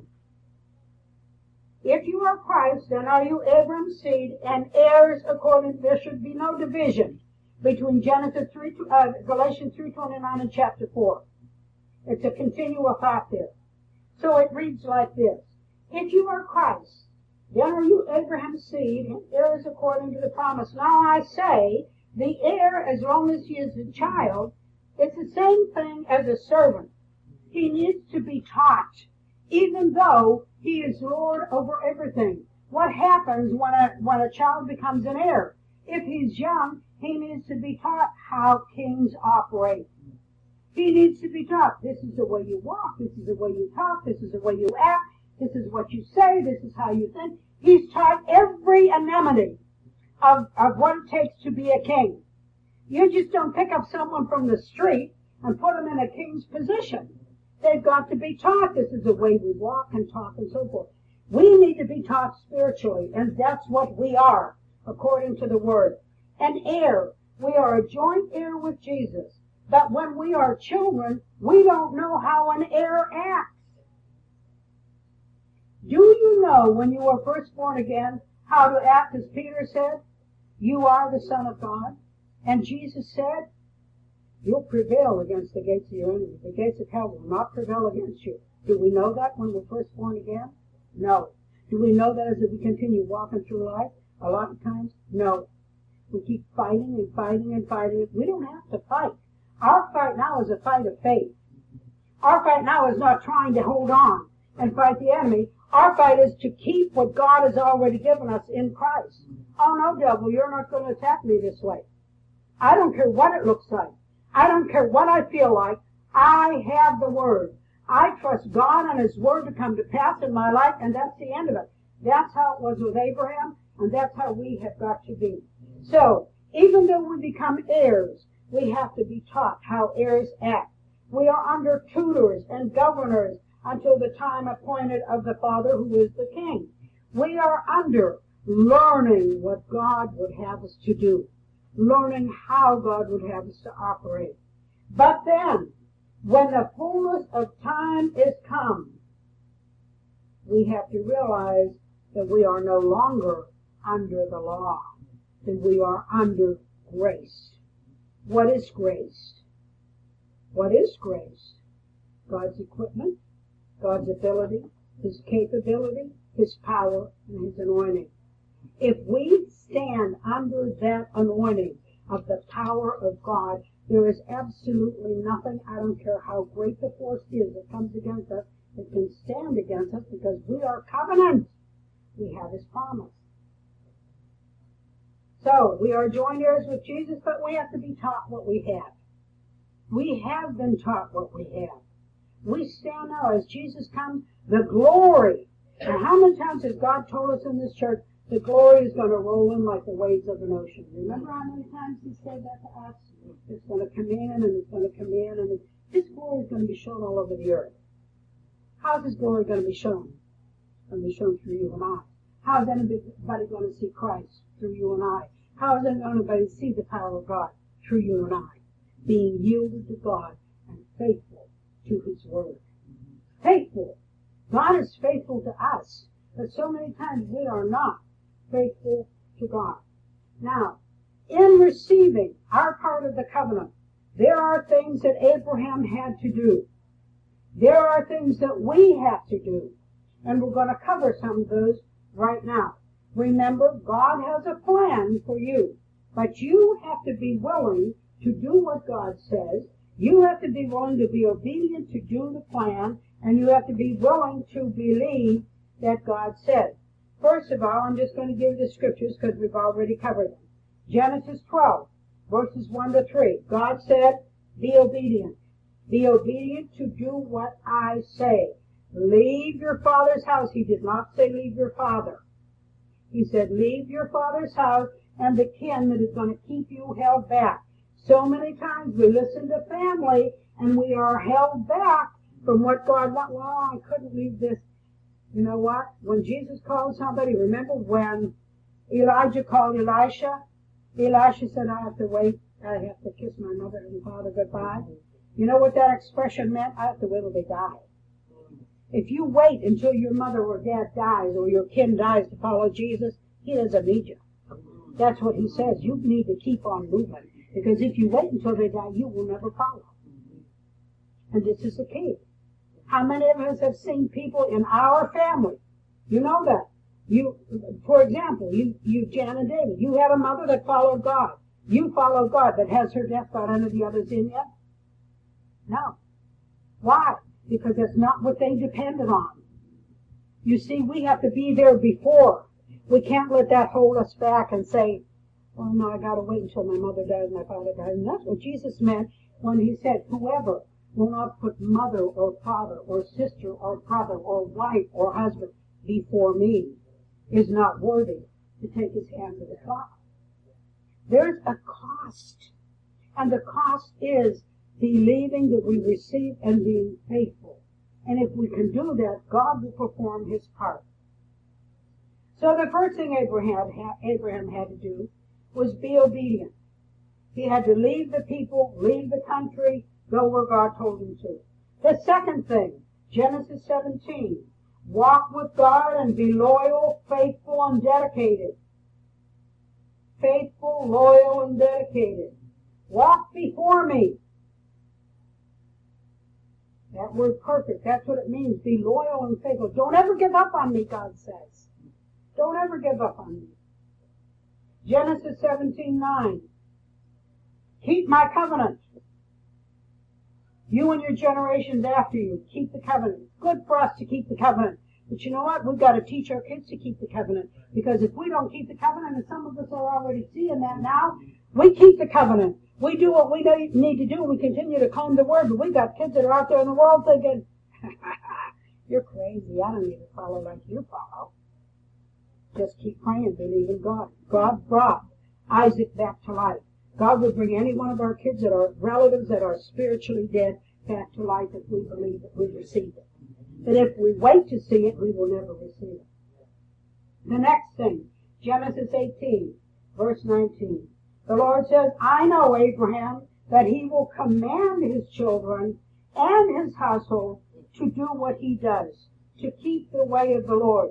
If you are Christ, then are you Abraham's seed and heirs according. There should be no division between Genesis three, uh, Galatians three twenty-nine and chapter four. It's a continual thought there. So it reads like this. If you are Christ, then are you Abraham's seed and heirs according to the promise. Now I say, the heir, as long as he is a child, it's the same thing as a servant. He needs to be taught, even though he is Lord over everything. What happens when a, when a child becomes an heir? If he's young, he needs to be taught how kings operate. He needs to be taught, this is the way you walk, this is the way you talk, this is the way you act, this is what you say, this is how you think. He's taught every anemone of, of what it takes to be a king. You just don't pick up someone from the street and put them in a king's position. They've got to be taught. This is the way we walk and talk and so forth. We need to be taught spiritually, and that's what we are, according to the Word. An heir. We are a joint heir with Jesus. But when we are children, we don't know how an heir acts. Do you know when you were first born again how to act as Peter said? You are the Son of God. And Jesus said, you'll prevail against the gates of your enemy. The gates of hell will not prevail against you. Do we know that when we're first born again? No. Do we know that as we continue walking through life? A lot of times, no. We keep fighting and fighting and fighting. We don't have to fight. Our fight now is a fight of faith. Our fight now is not trying to hold on and fight the enemy. Our fight is to keep what God has already given us in Christ. Oh no, devil, you're not going to attack me this way. I don't care what it looks like. I don't care what I feel like. I have the Word. I trust God and His Word to come to pass in my life, and that's the end of it. That's how it was with Abraham, and that's how we have got to be. So, even though we become heirs, we have to be taught how heirs act. We are under tutors and governors until the time appointed of the Father who is the King. We are under learning what God would have us to do, learning how God would have us to operate. But then, when the fullness of time is come, we have to realize that we are no longer under the law, that we are under grace. What is grace? What is grace? God's equipment, God's ability, His capability, His power, and His anointing. If we stand under that anointing of the power of God, there is absolutely nothing, I don't care how great the force is that comes against us, that can stand against us, because we are covenant. We have His promise. So, we are joint heirs with Jesus, but we have to be taught what we have. We have been taught what we have. We stand now as Jesus comes, the glory. And how many times has God told us in this church, the glory is going to roll in like the waves of an ocean? Remember how many times He said that to us? It's going to come in, and it's going to come in, and His glory is going to be shown all over the earth. How's His glory going to be shown? It's going to be shown through you and I. How is anybody going to see Christ? Through you and I. How is anybody see the power of God? Through you and I. Being yielded to God and faithful to His Word. Faithful. God is faithful to us, but so many times we are not faithful to God. Now, in receiving our part of the covenant, there are things that Abraham had to do. There are things that we have to do, and we're going to cover some of those right now. Remember, God has a plan for you, but you have to be willing to do what God says. You have to be willing to be obedient to do the plan, and you have to be willing to believe that God said. First of all, I'm just going to give the scriptures because we've already covered them. Genesis twelve, verses one to three. God said, be obedient. Be obedient to do what I say. Leave your father's house. He did not say leave your father. He said leave your father's house and the kin that is going to keep you held back. So many times we listen to family and we are held back from what God wants. Well, I couldn't leave this. You know what? When Jesus called somebody, remember when Elijah called Elisha? Elisha said, I have to wait. I have to kiss my mother and father goodbye. You know what that expression meant? I have to wait till they die. If you wait until your mother or dad dies or your kin dies to follow Jesus, He doesn't need you. That's what He says. You need to keep on moving. Because if you wait until they die, you will never follow. And this is the key. How many of us have seen people in our family? You know that. You, for example, you, you, Jan and David, you had a mother that followed God. You followed God, but has her death got any of the others in yet? No. Why? Because that's not what they depended on. You see, we have to be there before. We can't let that hold us back and say, well, no, I got to wait until my mother dies and my father dies. And that's what Jesus meant when He said, whoever will not put mother or father or sister or brother or wife or husband before me is not worthy to take his hand to the plow. There's a cost. And the cost is believing that we receive and being faithful. And if we can do that, God will perform his part. So the first thing Abraham Abraham had to do was be obedient. He had to leave the people, leave the country, go where God told him to. The second thing, Genesis seventeen, walk with God and be loyal, faithful, and dedicated. Faithful, loyal, and dedicated. Walk before me. That word perfect, that's what it means. Be loyal and faithful. Don't ever give up on me, God says. Don't ever give up on me. Genesis seventeen nine. Keep my covenant. You and your generations after you, keep the covenant. It's good for us to keep the covenant. But you know what? We've got to teach our kids to keep the covenant. Because if we don't keep the covenant, and some of us are already seeing that now, we keep the covenant. We do what we need to do. We continue to claim the word. But we got kids that are out there in the world thinking, you're crazy. I don't need to follow like you follow. Just keep praying, believe in God. God brought Isaac back to life. God will bring any one of our kids that are relatives that are spiritually dead back to life if we believe that we receive it. But if we wait to see it, we will never receive it. The next thing, Genesis eighteen, verse nineteen. The Lord says, I know Abraham, that he will command his children and his household to do what he does, to keep the way of the Lord.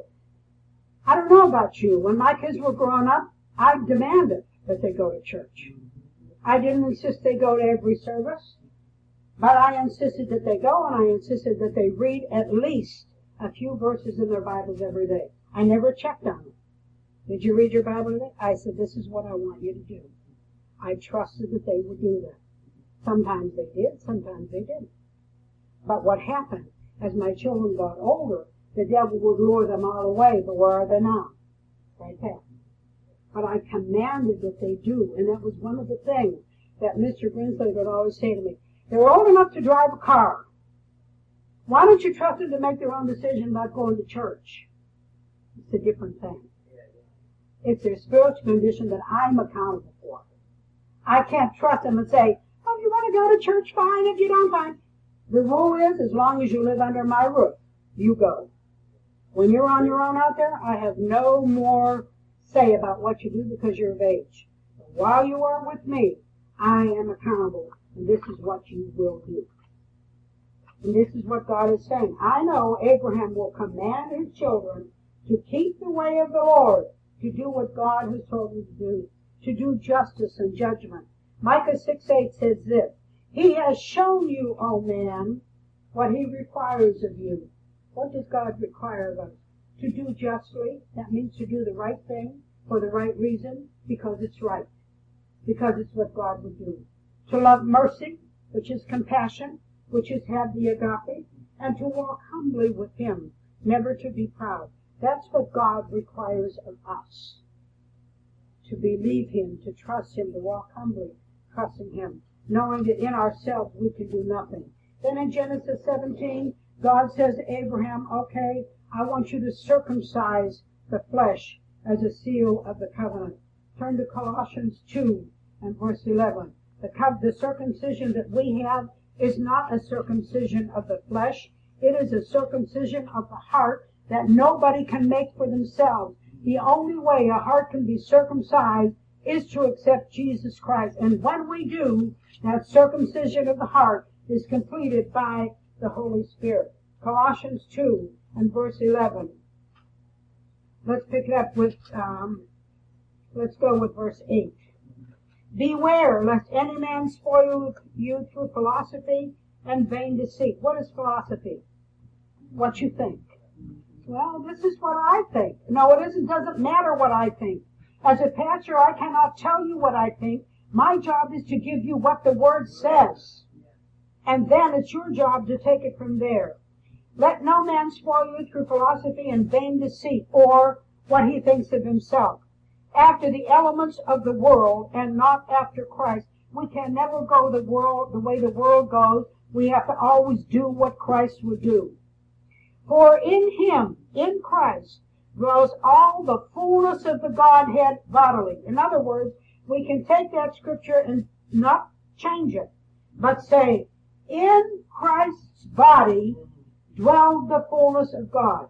I don't know about you. When my kids were growing up, I demanded that they go to church. I didn't insist they go to every service, but I insisted that they go, and I insisted that they read at least a few verses in their Bibles every day. I never checked on them. Did you read your Bible today? I said, this is what I want you to do. I trusted that they would do that. Sometimes they did, sometimes they didn't. But what happened, as my children got older, the devil would lure them all away, but where are they now? Right there. But I commanded that they do, and that was one of the things that Mister Brinsley would always say to me. They're old enough to drive a car. Why don't you trust them to make their own decision about going to church? It's a different thing. It's their spiritual condition that I'm accountable for. I can't trust them and say, oh, if you want to go to church, fine. If you don't, fine. The rule is, as long as you live under my roof, you go. When you're on your own out there, I have no more say about what you do because you're of age. But while you are with me, I am accountable, and this is what you will do. And this is what God is saying. I know Abraham will command his children to keep the way of the Lord, to do what God has told him to do, to do justice and judgment. Micah six eight says this, He has shown you, O man, what he requires of you. What does God require of us? To do justly. That means to do the right thing for the right reason, because it's right, because it's what God would do. To love mercy, which is compassion, which is have the agape, and to walk humbly with him, never to be proud. That's what God requires of us. To believe him, to trust him, to walk humbly, trusting him, knowing that in ourselves we can do nothing. Then in Genesis seventeen, God says to Abraham, okay, I want you to circumcise the flesh as a seal of the covenant. Turn to Colossians two and verse eleven. The, the circumcision that we have is not a circumcision of the flesh. It is a circumcision of the heart that nobody can make for themselves. The only way a heart can be circumcised is to accept Jesus Christ. And when we do, that circumcision of the heart is completed by the Holy Spirit. Colossians two and verse eleven. Let's pick it up with, um, let's go with verse eight. Beware lest any man spoil you through philosophy and vain deceit. What is philosophy? What you think. Well, this is what I think. No, it isn't. Doesn't matter what I think. As a pastor, I cannot tell you what I think. My job is to give you what the Word says. And then it's your job to take it from there. Let no man spoil you through philosophy and vain deceit, or what he thinks of himself. After the elements of the world and not after Christ. We can never go the world the way the world goes. We have to always do what Christ would do. For in him, in Christ, dwells all the fullness of the Godhead bodily. In other words, we can take that scripture and not change it. but say, in Christ's body dwelled the fullness of God.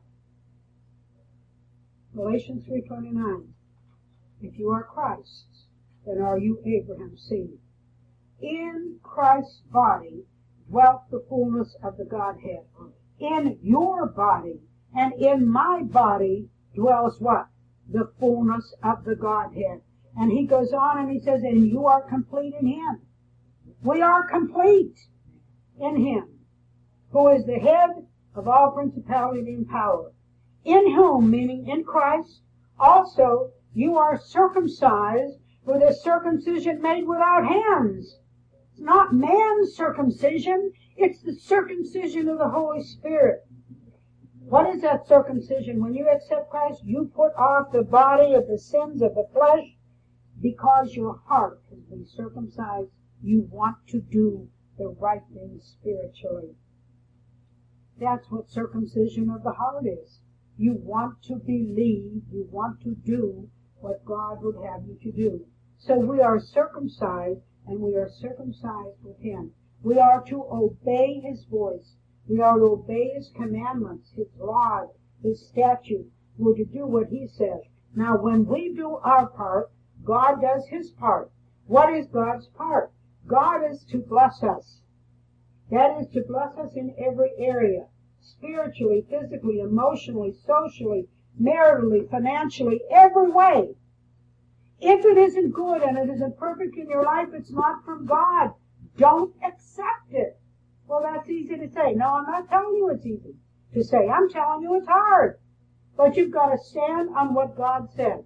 Galatians three twenty-nine. If you are Christ's, then are you Abraham's seed. In Christ's body dwelt the fullness of the Godhead. In your body and in my body dwells what? The fullness of the Godhead. And he goes on and he says, and you are complete in him. We are complete in him, who is the head of all principality and power. In whom, meaning in Christ, also you are circumcised with a circumcision made without hands. It's not man's circumcision, it's the circumcision of the Holy Spirit. What is that circumcision? When you accept Christ, you put off the body of the sins of the flesh because your heart has been circumcised. You want to do the right thing spiritually. That's what circumcision of the heart is. You want to believe, you want to do what God would have you to do. So we are circumcised, and we are circumcised with him. We are to obey his voice. We are to obey his commandments, his laws, his statutes. We're to do what he says. Now, when we do our part, God does his part. What is God's part? God is to bless us. That is to bless us in every area. Spiritually, physically, emotionally, socially, maritally, financially, every way. If it isn't good and it isn't perfect in your life, it's not from God. Don't accept it. Well, that's easy to say. No, I'm not telling you it's easy to say. I'm telling you it's hard. But you've got to stand on what God said.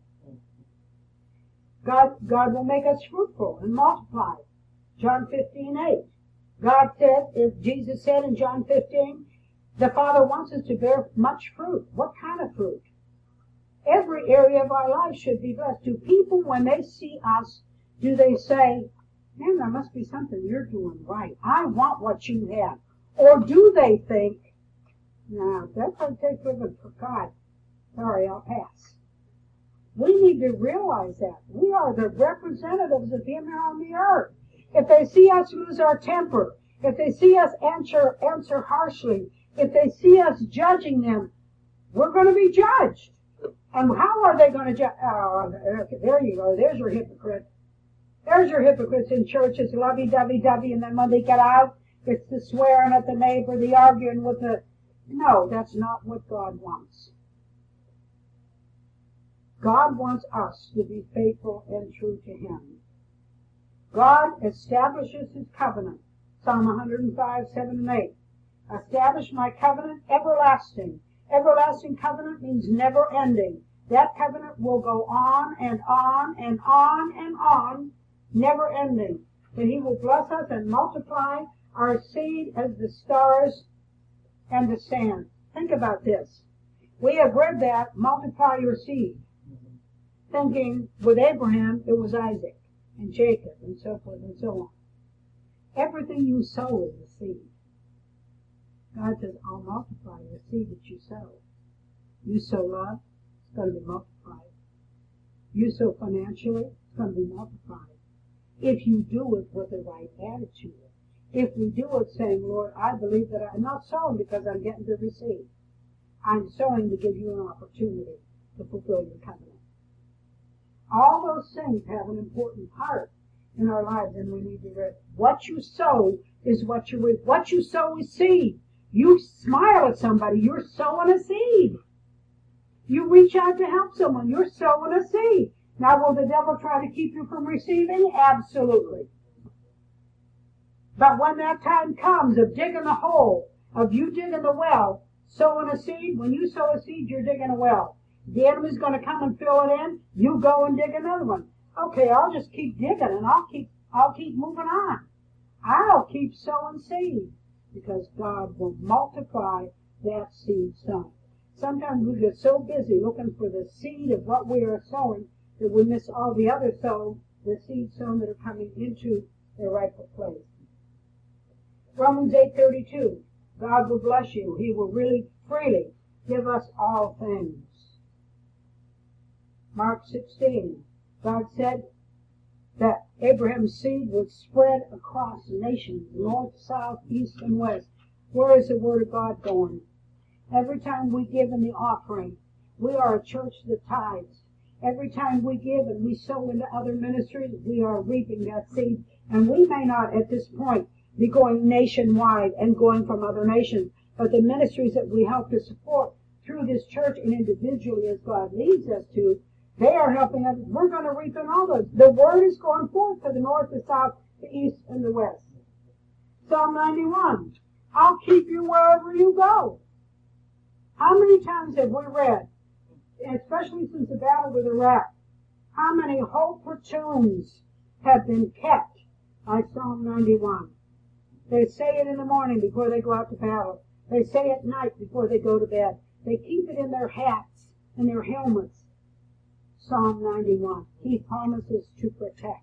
God, God will make us fruitful and multiply. John fifteen eight. God said, if Jesus said in John fifteen, the Father wants us to bear much fruit. What kind of fruit? Every area of our life should be blessed. Do people, when they see us, do they say, man, there must be something you're doing right. I want what you have. Or do they think, no, that's what it takes for God. Sorry, I'll pass. We need to realize that. We are the representatives of him here on the earth. If they see us lose our temper, if they see us answer, answer harshly, if they see us judging them, we're going to be judged. And how are they going to judge? Oh, there you go. There's your hypocrite. There's your hypocrites in churches, lovey-dovey-dovey, and then when they get out, it's the swearing at the neighbor, the arguing with the... No, that's not what God wants. God wants us to be faithful and true to him. God establishes his covenant. Psalm one hundred five, seven and eight. Establish my covenant everlasting. Everlasting covenant means never ending. That covenant will go on and on and on and on, never ending. That he will bless us and multiply our seed as the stars and the sand. Think about this. We have read that, multiply your seed. Thinking with Abraham, it was Isaac and Jacob and so forth and so on. Everything you sow is a seed. God says, I'll multiply the seed that you sow. You sow love, it's going to be multiplied. You sow financially, it's going to be multiplied. If you do it with the right attitude. If we do it saying, Lord, I believe that I'm not sowing because I'm getting to receive. I'm sowing to give you an opportunity to fulfill your covenant. All those things have an important part in our lives, and we need to read. What you sow is what you reap. What you sow is seed. You smile at somebody, you're sowing a seed. You reach out to help someone, you're sowing a seed. Now, will the devil try to keep you from receiving? Absolutely. But when that time comes of digging a hole, of you digging the well, sowing a seed, when you sow a seed, you're digging a well. The enemy's going to come and fill it in. You go and dig another one. Okay, I'll just keep digging and I'll keep I'll keep moving on. I'll keep sowing seed because God will multiply that seed sown. Sometimes we get so busy looking for the seed of what we are sowing that we miss all the other sown, the seed sown that are coming into their rightful place. Romans eight thirty-two. God will bless you. He will really freely give us all things. Mark sixteen. God said, that Abraham's seed would spread across nations, north, south, east, and west. Where is the Word of God going? Every time we give in the offering, we are a church that tithes. Every time we give and we sow into other ministries, we are reaping that seed. And we may not at this point be going nationwide and going from other nations, but the ministries that we help to support through this church and individually as God leads us to, they are helping us. We're going to reap in all those. The word is going forth to the north, the south, the east, and the west. Psalm ninety-one. I'll keep you wherever you go. How many times have we read, especially since the battle with Iraq, how many whole platoons have been kept by Psalm ninety-one? They say it in the morning before they go out to battle. They say it at night before they go to bed. They keep it in their hats and their helmets. Psalm ninety-one. He promises to protect.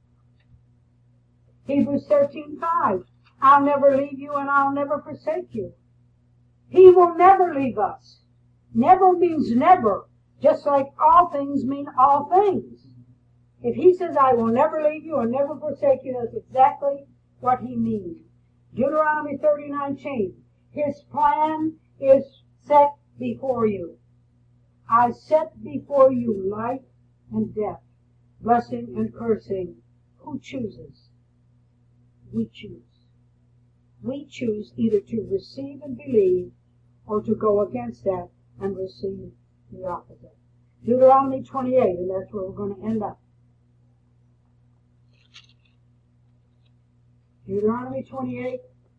Hebrews thirteen five. I'll never leave you and I'll never forsake you. He will never leave us. Never means never, just like all things mean all things. If he says, I will never leave you and never forsake you, that's exactly what he means. Deuteronomy thirty nineteen. His plan is set before you. I set before you life and death, blessing and cursing. Who chooses? We choose. We choose either to receive and believe or to go against that and receive the opposite. Deuteronomy twenty-eight, and that's where we're going to end up. Deuteronomy twenty-eight.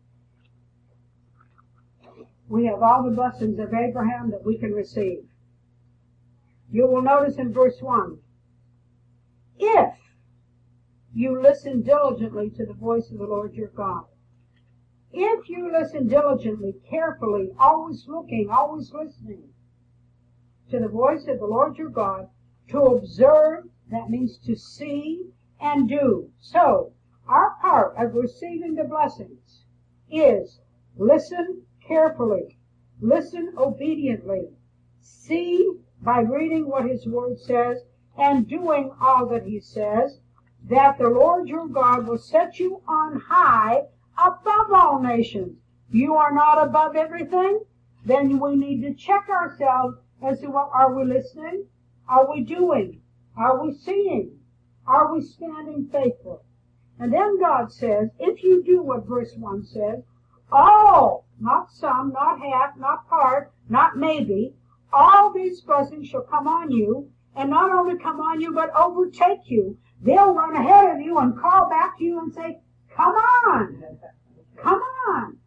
We have all the blessings of Abraham that we can receive. You will notice in verse one, if you listen diligently to the voice of the Lord your God. If you listen diligently, carefully, always looking, always listening to the voice of the Lord your God, to observe, that means to see and do. So, our part of receiving the blessings is listen carefully, listen obediently, see by reading what his word says and doing all that he says, that the Lord your God will set you on high above all nations. You are not above everything? Then we need to check ourselves as to what are we listening? Are we doing? Are we seeing? Are we standing faithful? And then God says, if you do what verse one says, all, not some, not half, not part, not maybe, all these blessings shall come on you, and not only come on you, but overtake you. They'll run ahead of you and call back to you and say, come on, come on.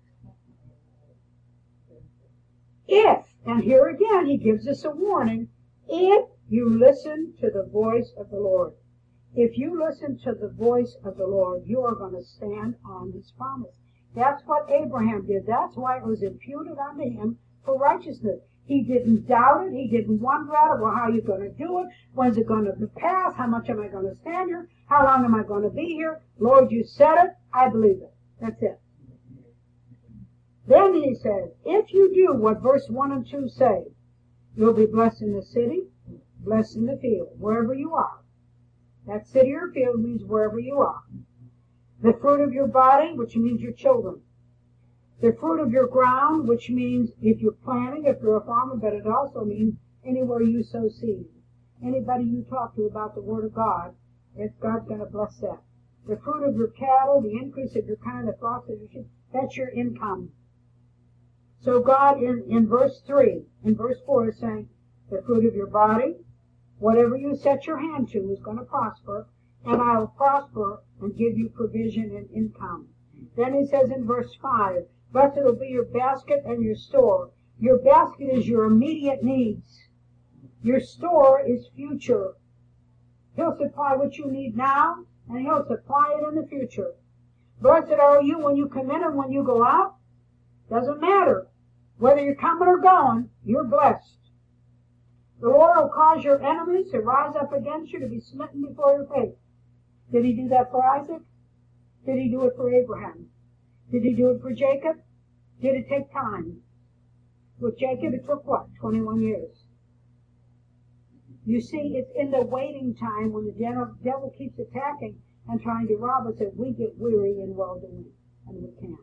If, and here again he gives us a warning, if you listen to the voice of the Lord. If you listen to the voice of the Lord, you are going to stand on his promise. That's what Abraham did. That's why it was imputed unto him for righteousness. He didn't doubt it. He didn't wonder at it. Well, how are you going to do it? When's it going to pass? How much am I going to stand here? How long am I going to be here? Lord, you said it. I believe it. That's it. Then he says, if you do what verse one and two say, you'll be blessed in the city, blessed in the field, wherever you are. That city or field means wherever you are. The fruit of your body, which means your children. The fruit of your ground, which means if you're planting, if you're a farmer, but it also means anywhere you sow seed. Anybody you talk to about the Word of God, it's God's going to bless that. The fruit of your cattle, the increase of your kind, the flocks of your sheep, that's your income. So God in, in verse three, in verse four is saying, the fruit of your body, whatever you set your hand to is going to prosper, and I will prosper and give you provision and income. Then he says in verse five, blessed will be your basket and your store. Your basket is your immediate needs. Your store is future. He'll supply what you need now, and he'll supply it in the future. Blessed are you when you come in and when you go out. Doesn't matter. Whether you're coming or going, you're blessed. The Lord will cause your enemies to rise up against you, to be smitten before your face. Did he do that for Isaac? Did he do it for Abraham? Did he do it for Jacob? Did it take time? With Jacob, it took what? twenty-one years. You see, it's in the waiting time when the devil, devil keeps attacking and trying to rob us that we get weary in well-doing, and we can't.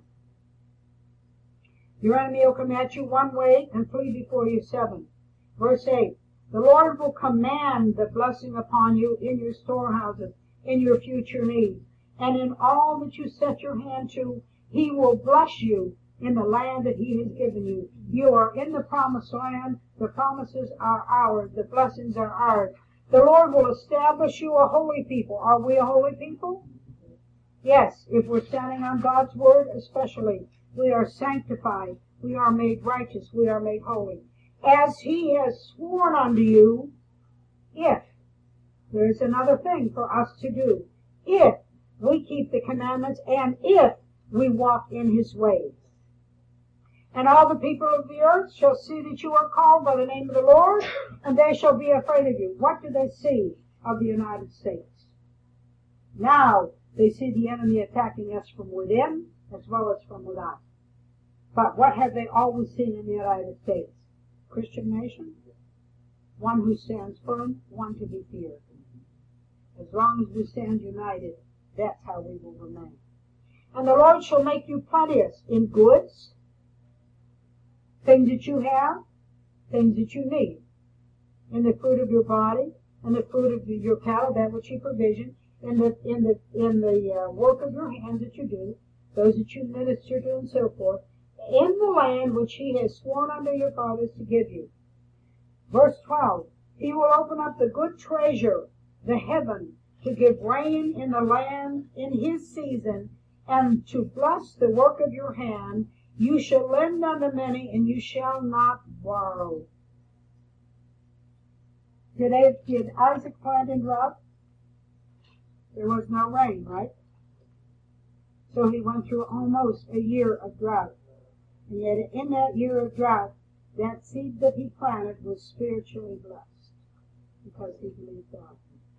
Your enemy will come at you one way and flee before you seven. Verse eight, the Lord will command the blessing upon you in your storehouses, in your future needs, and in all that you set your hand to. He will bless you in the land that he has given you. You are in the promised land. The promises are ours. The blessings are ours. The Lord will establish you a holy people. Are we a holy people? Yes, if we're standing on God's word especially. We are sanctified. We are made righteous. We are made holy. As he has sworn unto you, if, there's another thing for us to do, if we keep the commandments and if we walk in his ways. And all the people of the earth shall see that you are called by the name of the Lord, and they shall be afraid of you. What do they see of the United States? Now they see the enemy attacking us from within as well as from without. But what have they always seen in the United States? Christian nation? One who stands firm, one to be feared. As long as we stand united, that's how we will remain. And the Lord shall make you plenteous in goods, things that you have, things that you need, in the fruit of your body, and the fruit of your cattle, that which he provision, in the in the in the uh, work of your hands that you do, those that you minister to, and so forth, in the land which he has sworn unto your fathers to give you. Verse twelve, he will open up the good treasure, the heaven, to give rain in the land in his season, and to bless the work of your hand. You shall lend unto many, and you shall not borrow. Did, did Isaac plant in drought? There was no rain, right? So he went through almost a year of drought. And yet in that year of drought, that seed that he planted was spiritually blessed because he believed God.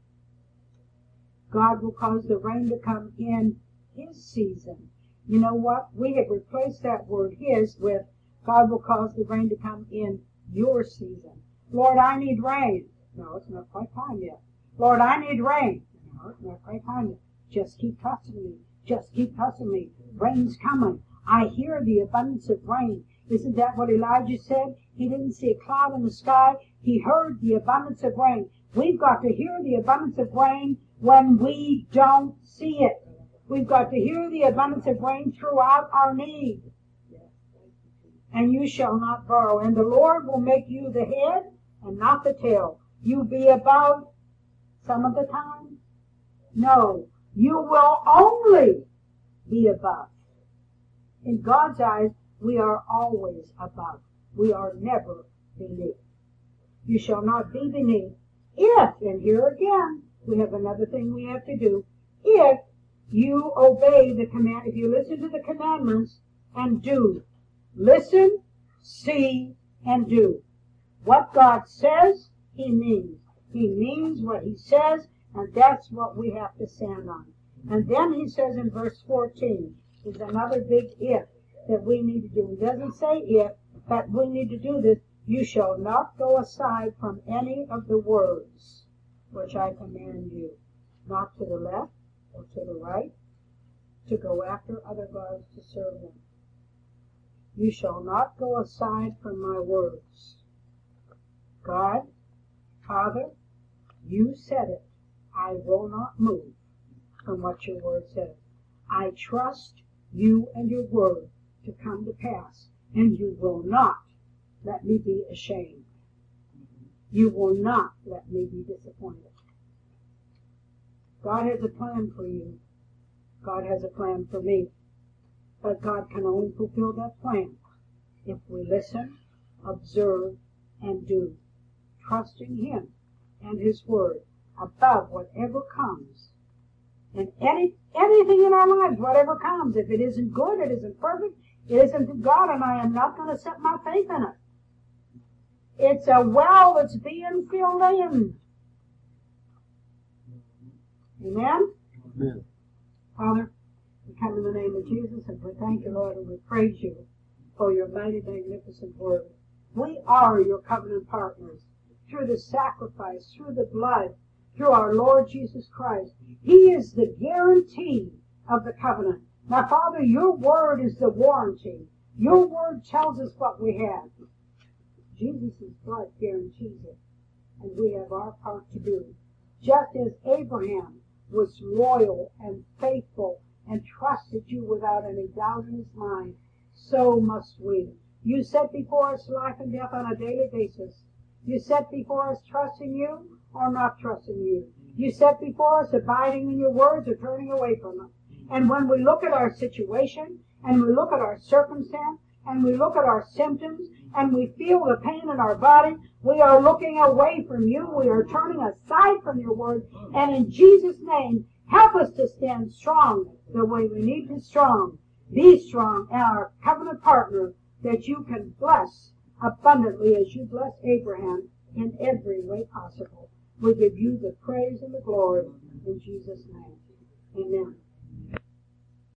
God will cause the rain to come in his season. You know what? We have replaced that word his with God will cause the rain to come in your season. Lord, I need rain. No, it's not quite time yet. Lord, I need rain. No, it's not quite time yet. Just keep trusting me. Just keep trusting me. Rain's coming. I hear the abundance of rain. Isn't that what Elijah said? He didn't see a cloud in the sky. He heard the abundance of rain. We've got to hear the abundance of rain when we don't see it. We've got to hear the abundance of rain throughout our need. And you shall not borrow. And the Lord will make you the head and not the tail. You be above some of the time. No, you will only be above. In God's eyes, we are always above. We are never beneath. You shall not be beneath if, and here again, we have another thing we have to do, if you obey the command, if you listen to the commandments and do. Listen, see, and do. What God says, he means. He means what he says, and that's what we have to stand on. And then he says in verse fourteen, is another big if that we need to do. He doesn't say if, but we need to do this. You shall not go aside from any of the words which I command you, not to the left or to the right, to go after other gods to serve them. You shall not go aside from my words. God, Father, you said it. I will not move from what your word says. I trust you and your word to come to pass, and you will not let me be ashamed. You will not let me be disappointed. God has a plan for you. God has a plan for me. But God can only fulfill that plan if we listen, observe, and do, trusting him and his word above whatever comes. And any anything in our lives, whatever comes, if it isn't good, it isn't perfect, it isn't of God, and I am not going to set my faith in it. It's a well that's being filled in. Amen? Amen. Father, we come in the name of Jesus, and we thank you, Lord, and we praise you for your mighty, magnificent word. We are your covenant partners. through the sacrifice, through the blood, through our Lord Jesus Christ. He is the guarantee of the covenant. Now, Father, your word is the warranty. Your word tells us what we have. Jesus' blood guarantees it, and we have our part to do. Just as Abraham was loyal and faithful and trusted you without any doubt in his mind, so must we. You set before us life and death on a daily basis. You set before us trusting you or not trusting you. You set before us abiding in your words or turning away from them. And when we look at our situation, and we look at our circumstance, and we look at our symptoms, and we feel the pain in our body, we are looking away from you. We are turning aside from your word. And in Jesus' name, help us to stand strong the way we need to strong. Be strong, our covenant partner, that you can bless abundantly as you blessed Abraham in every way possible. We give you the praise and the glory in Jesus' name. Amen.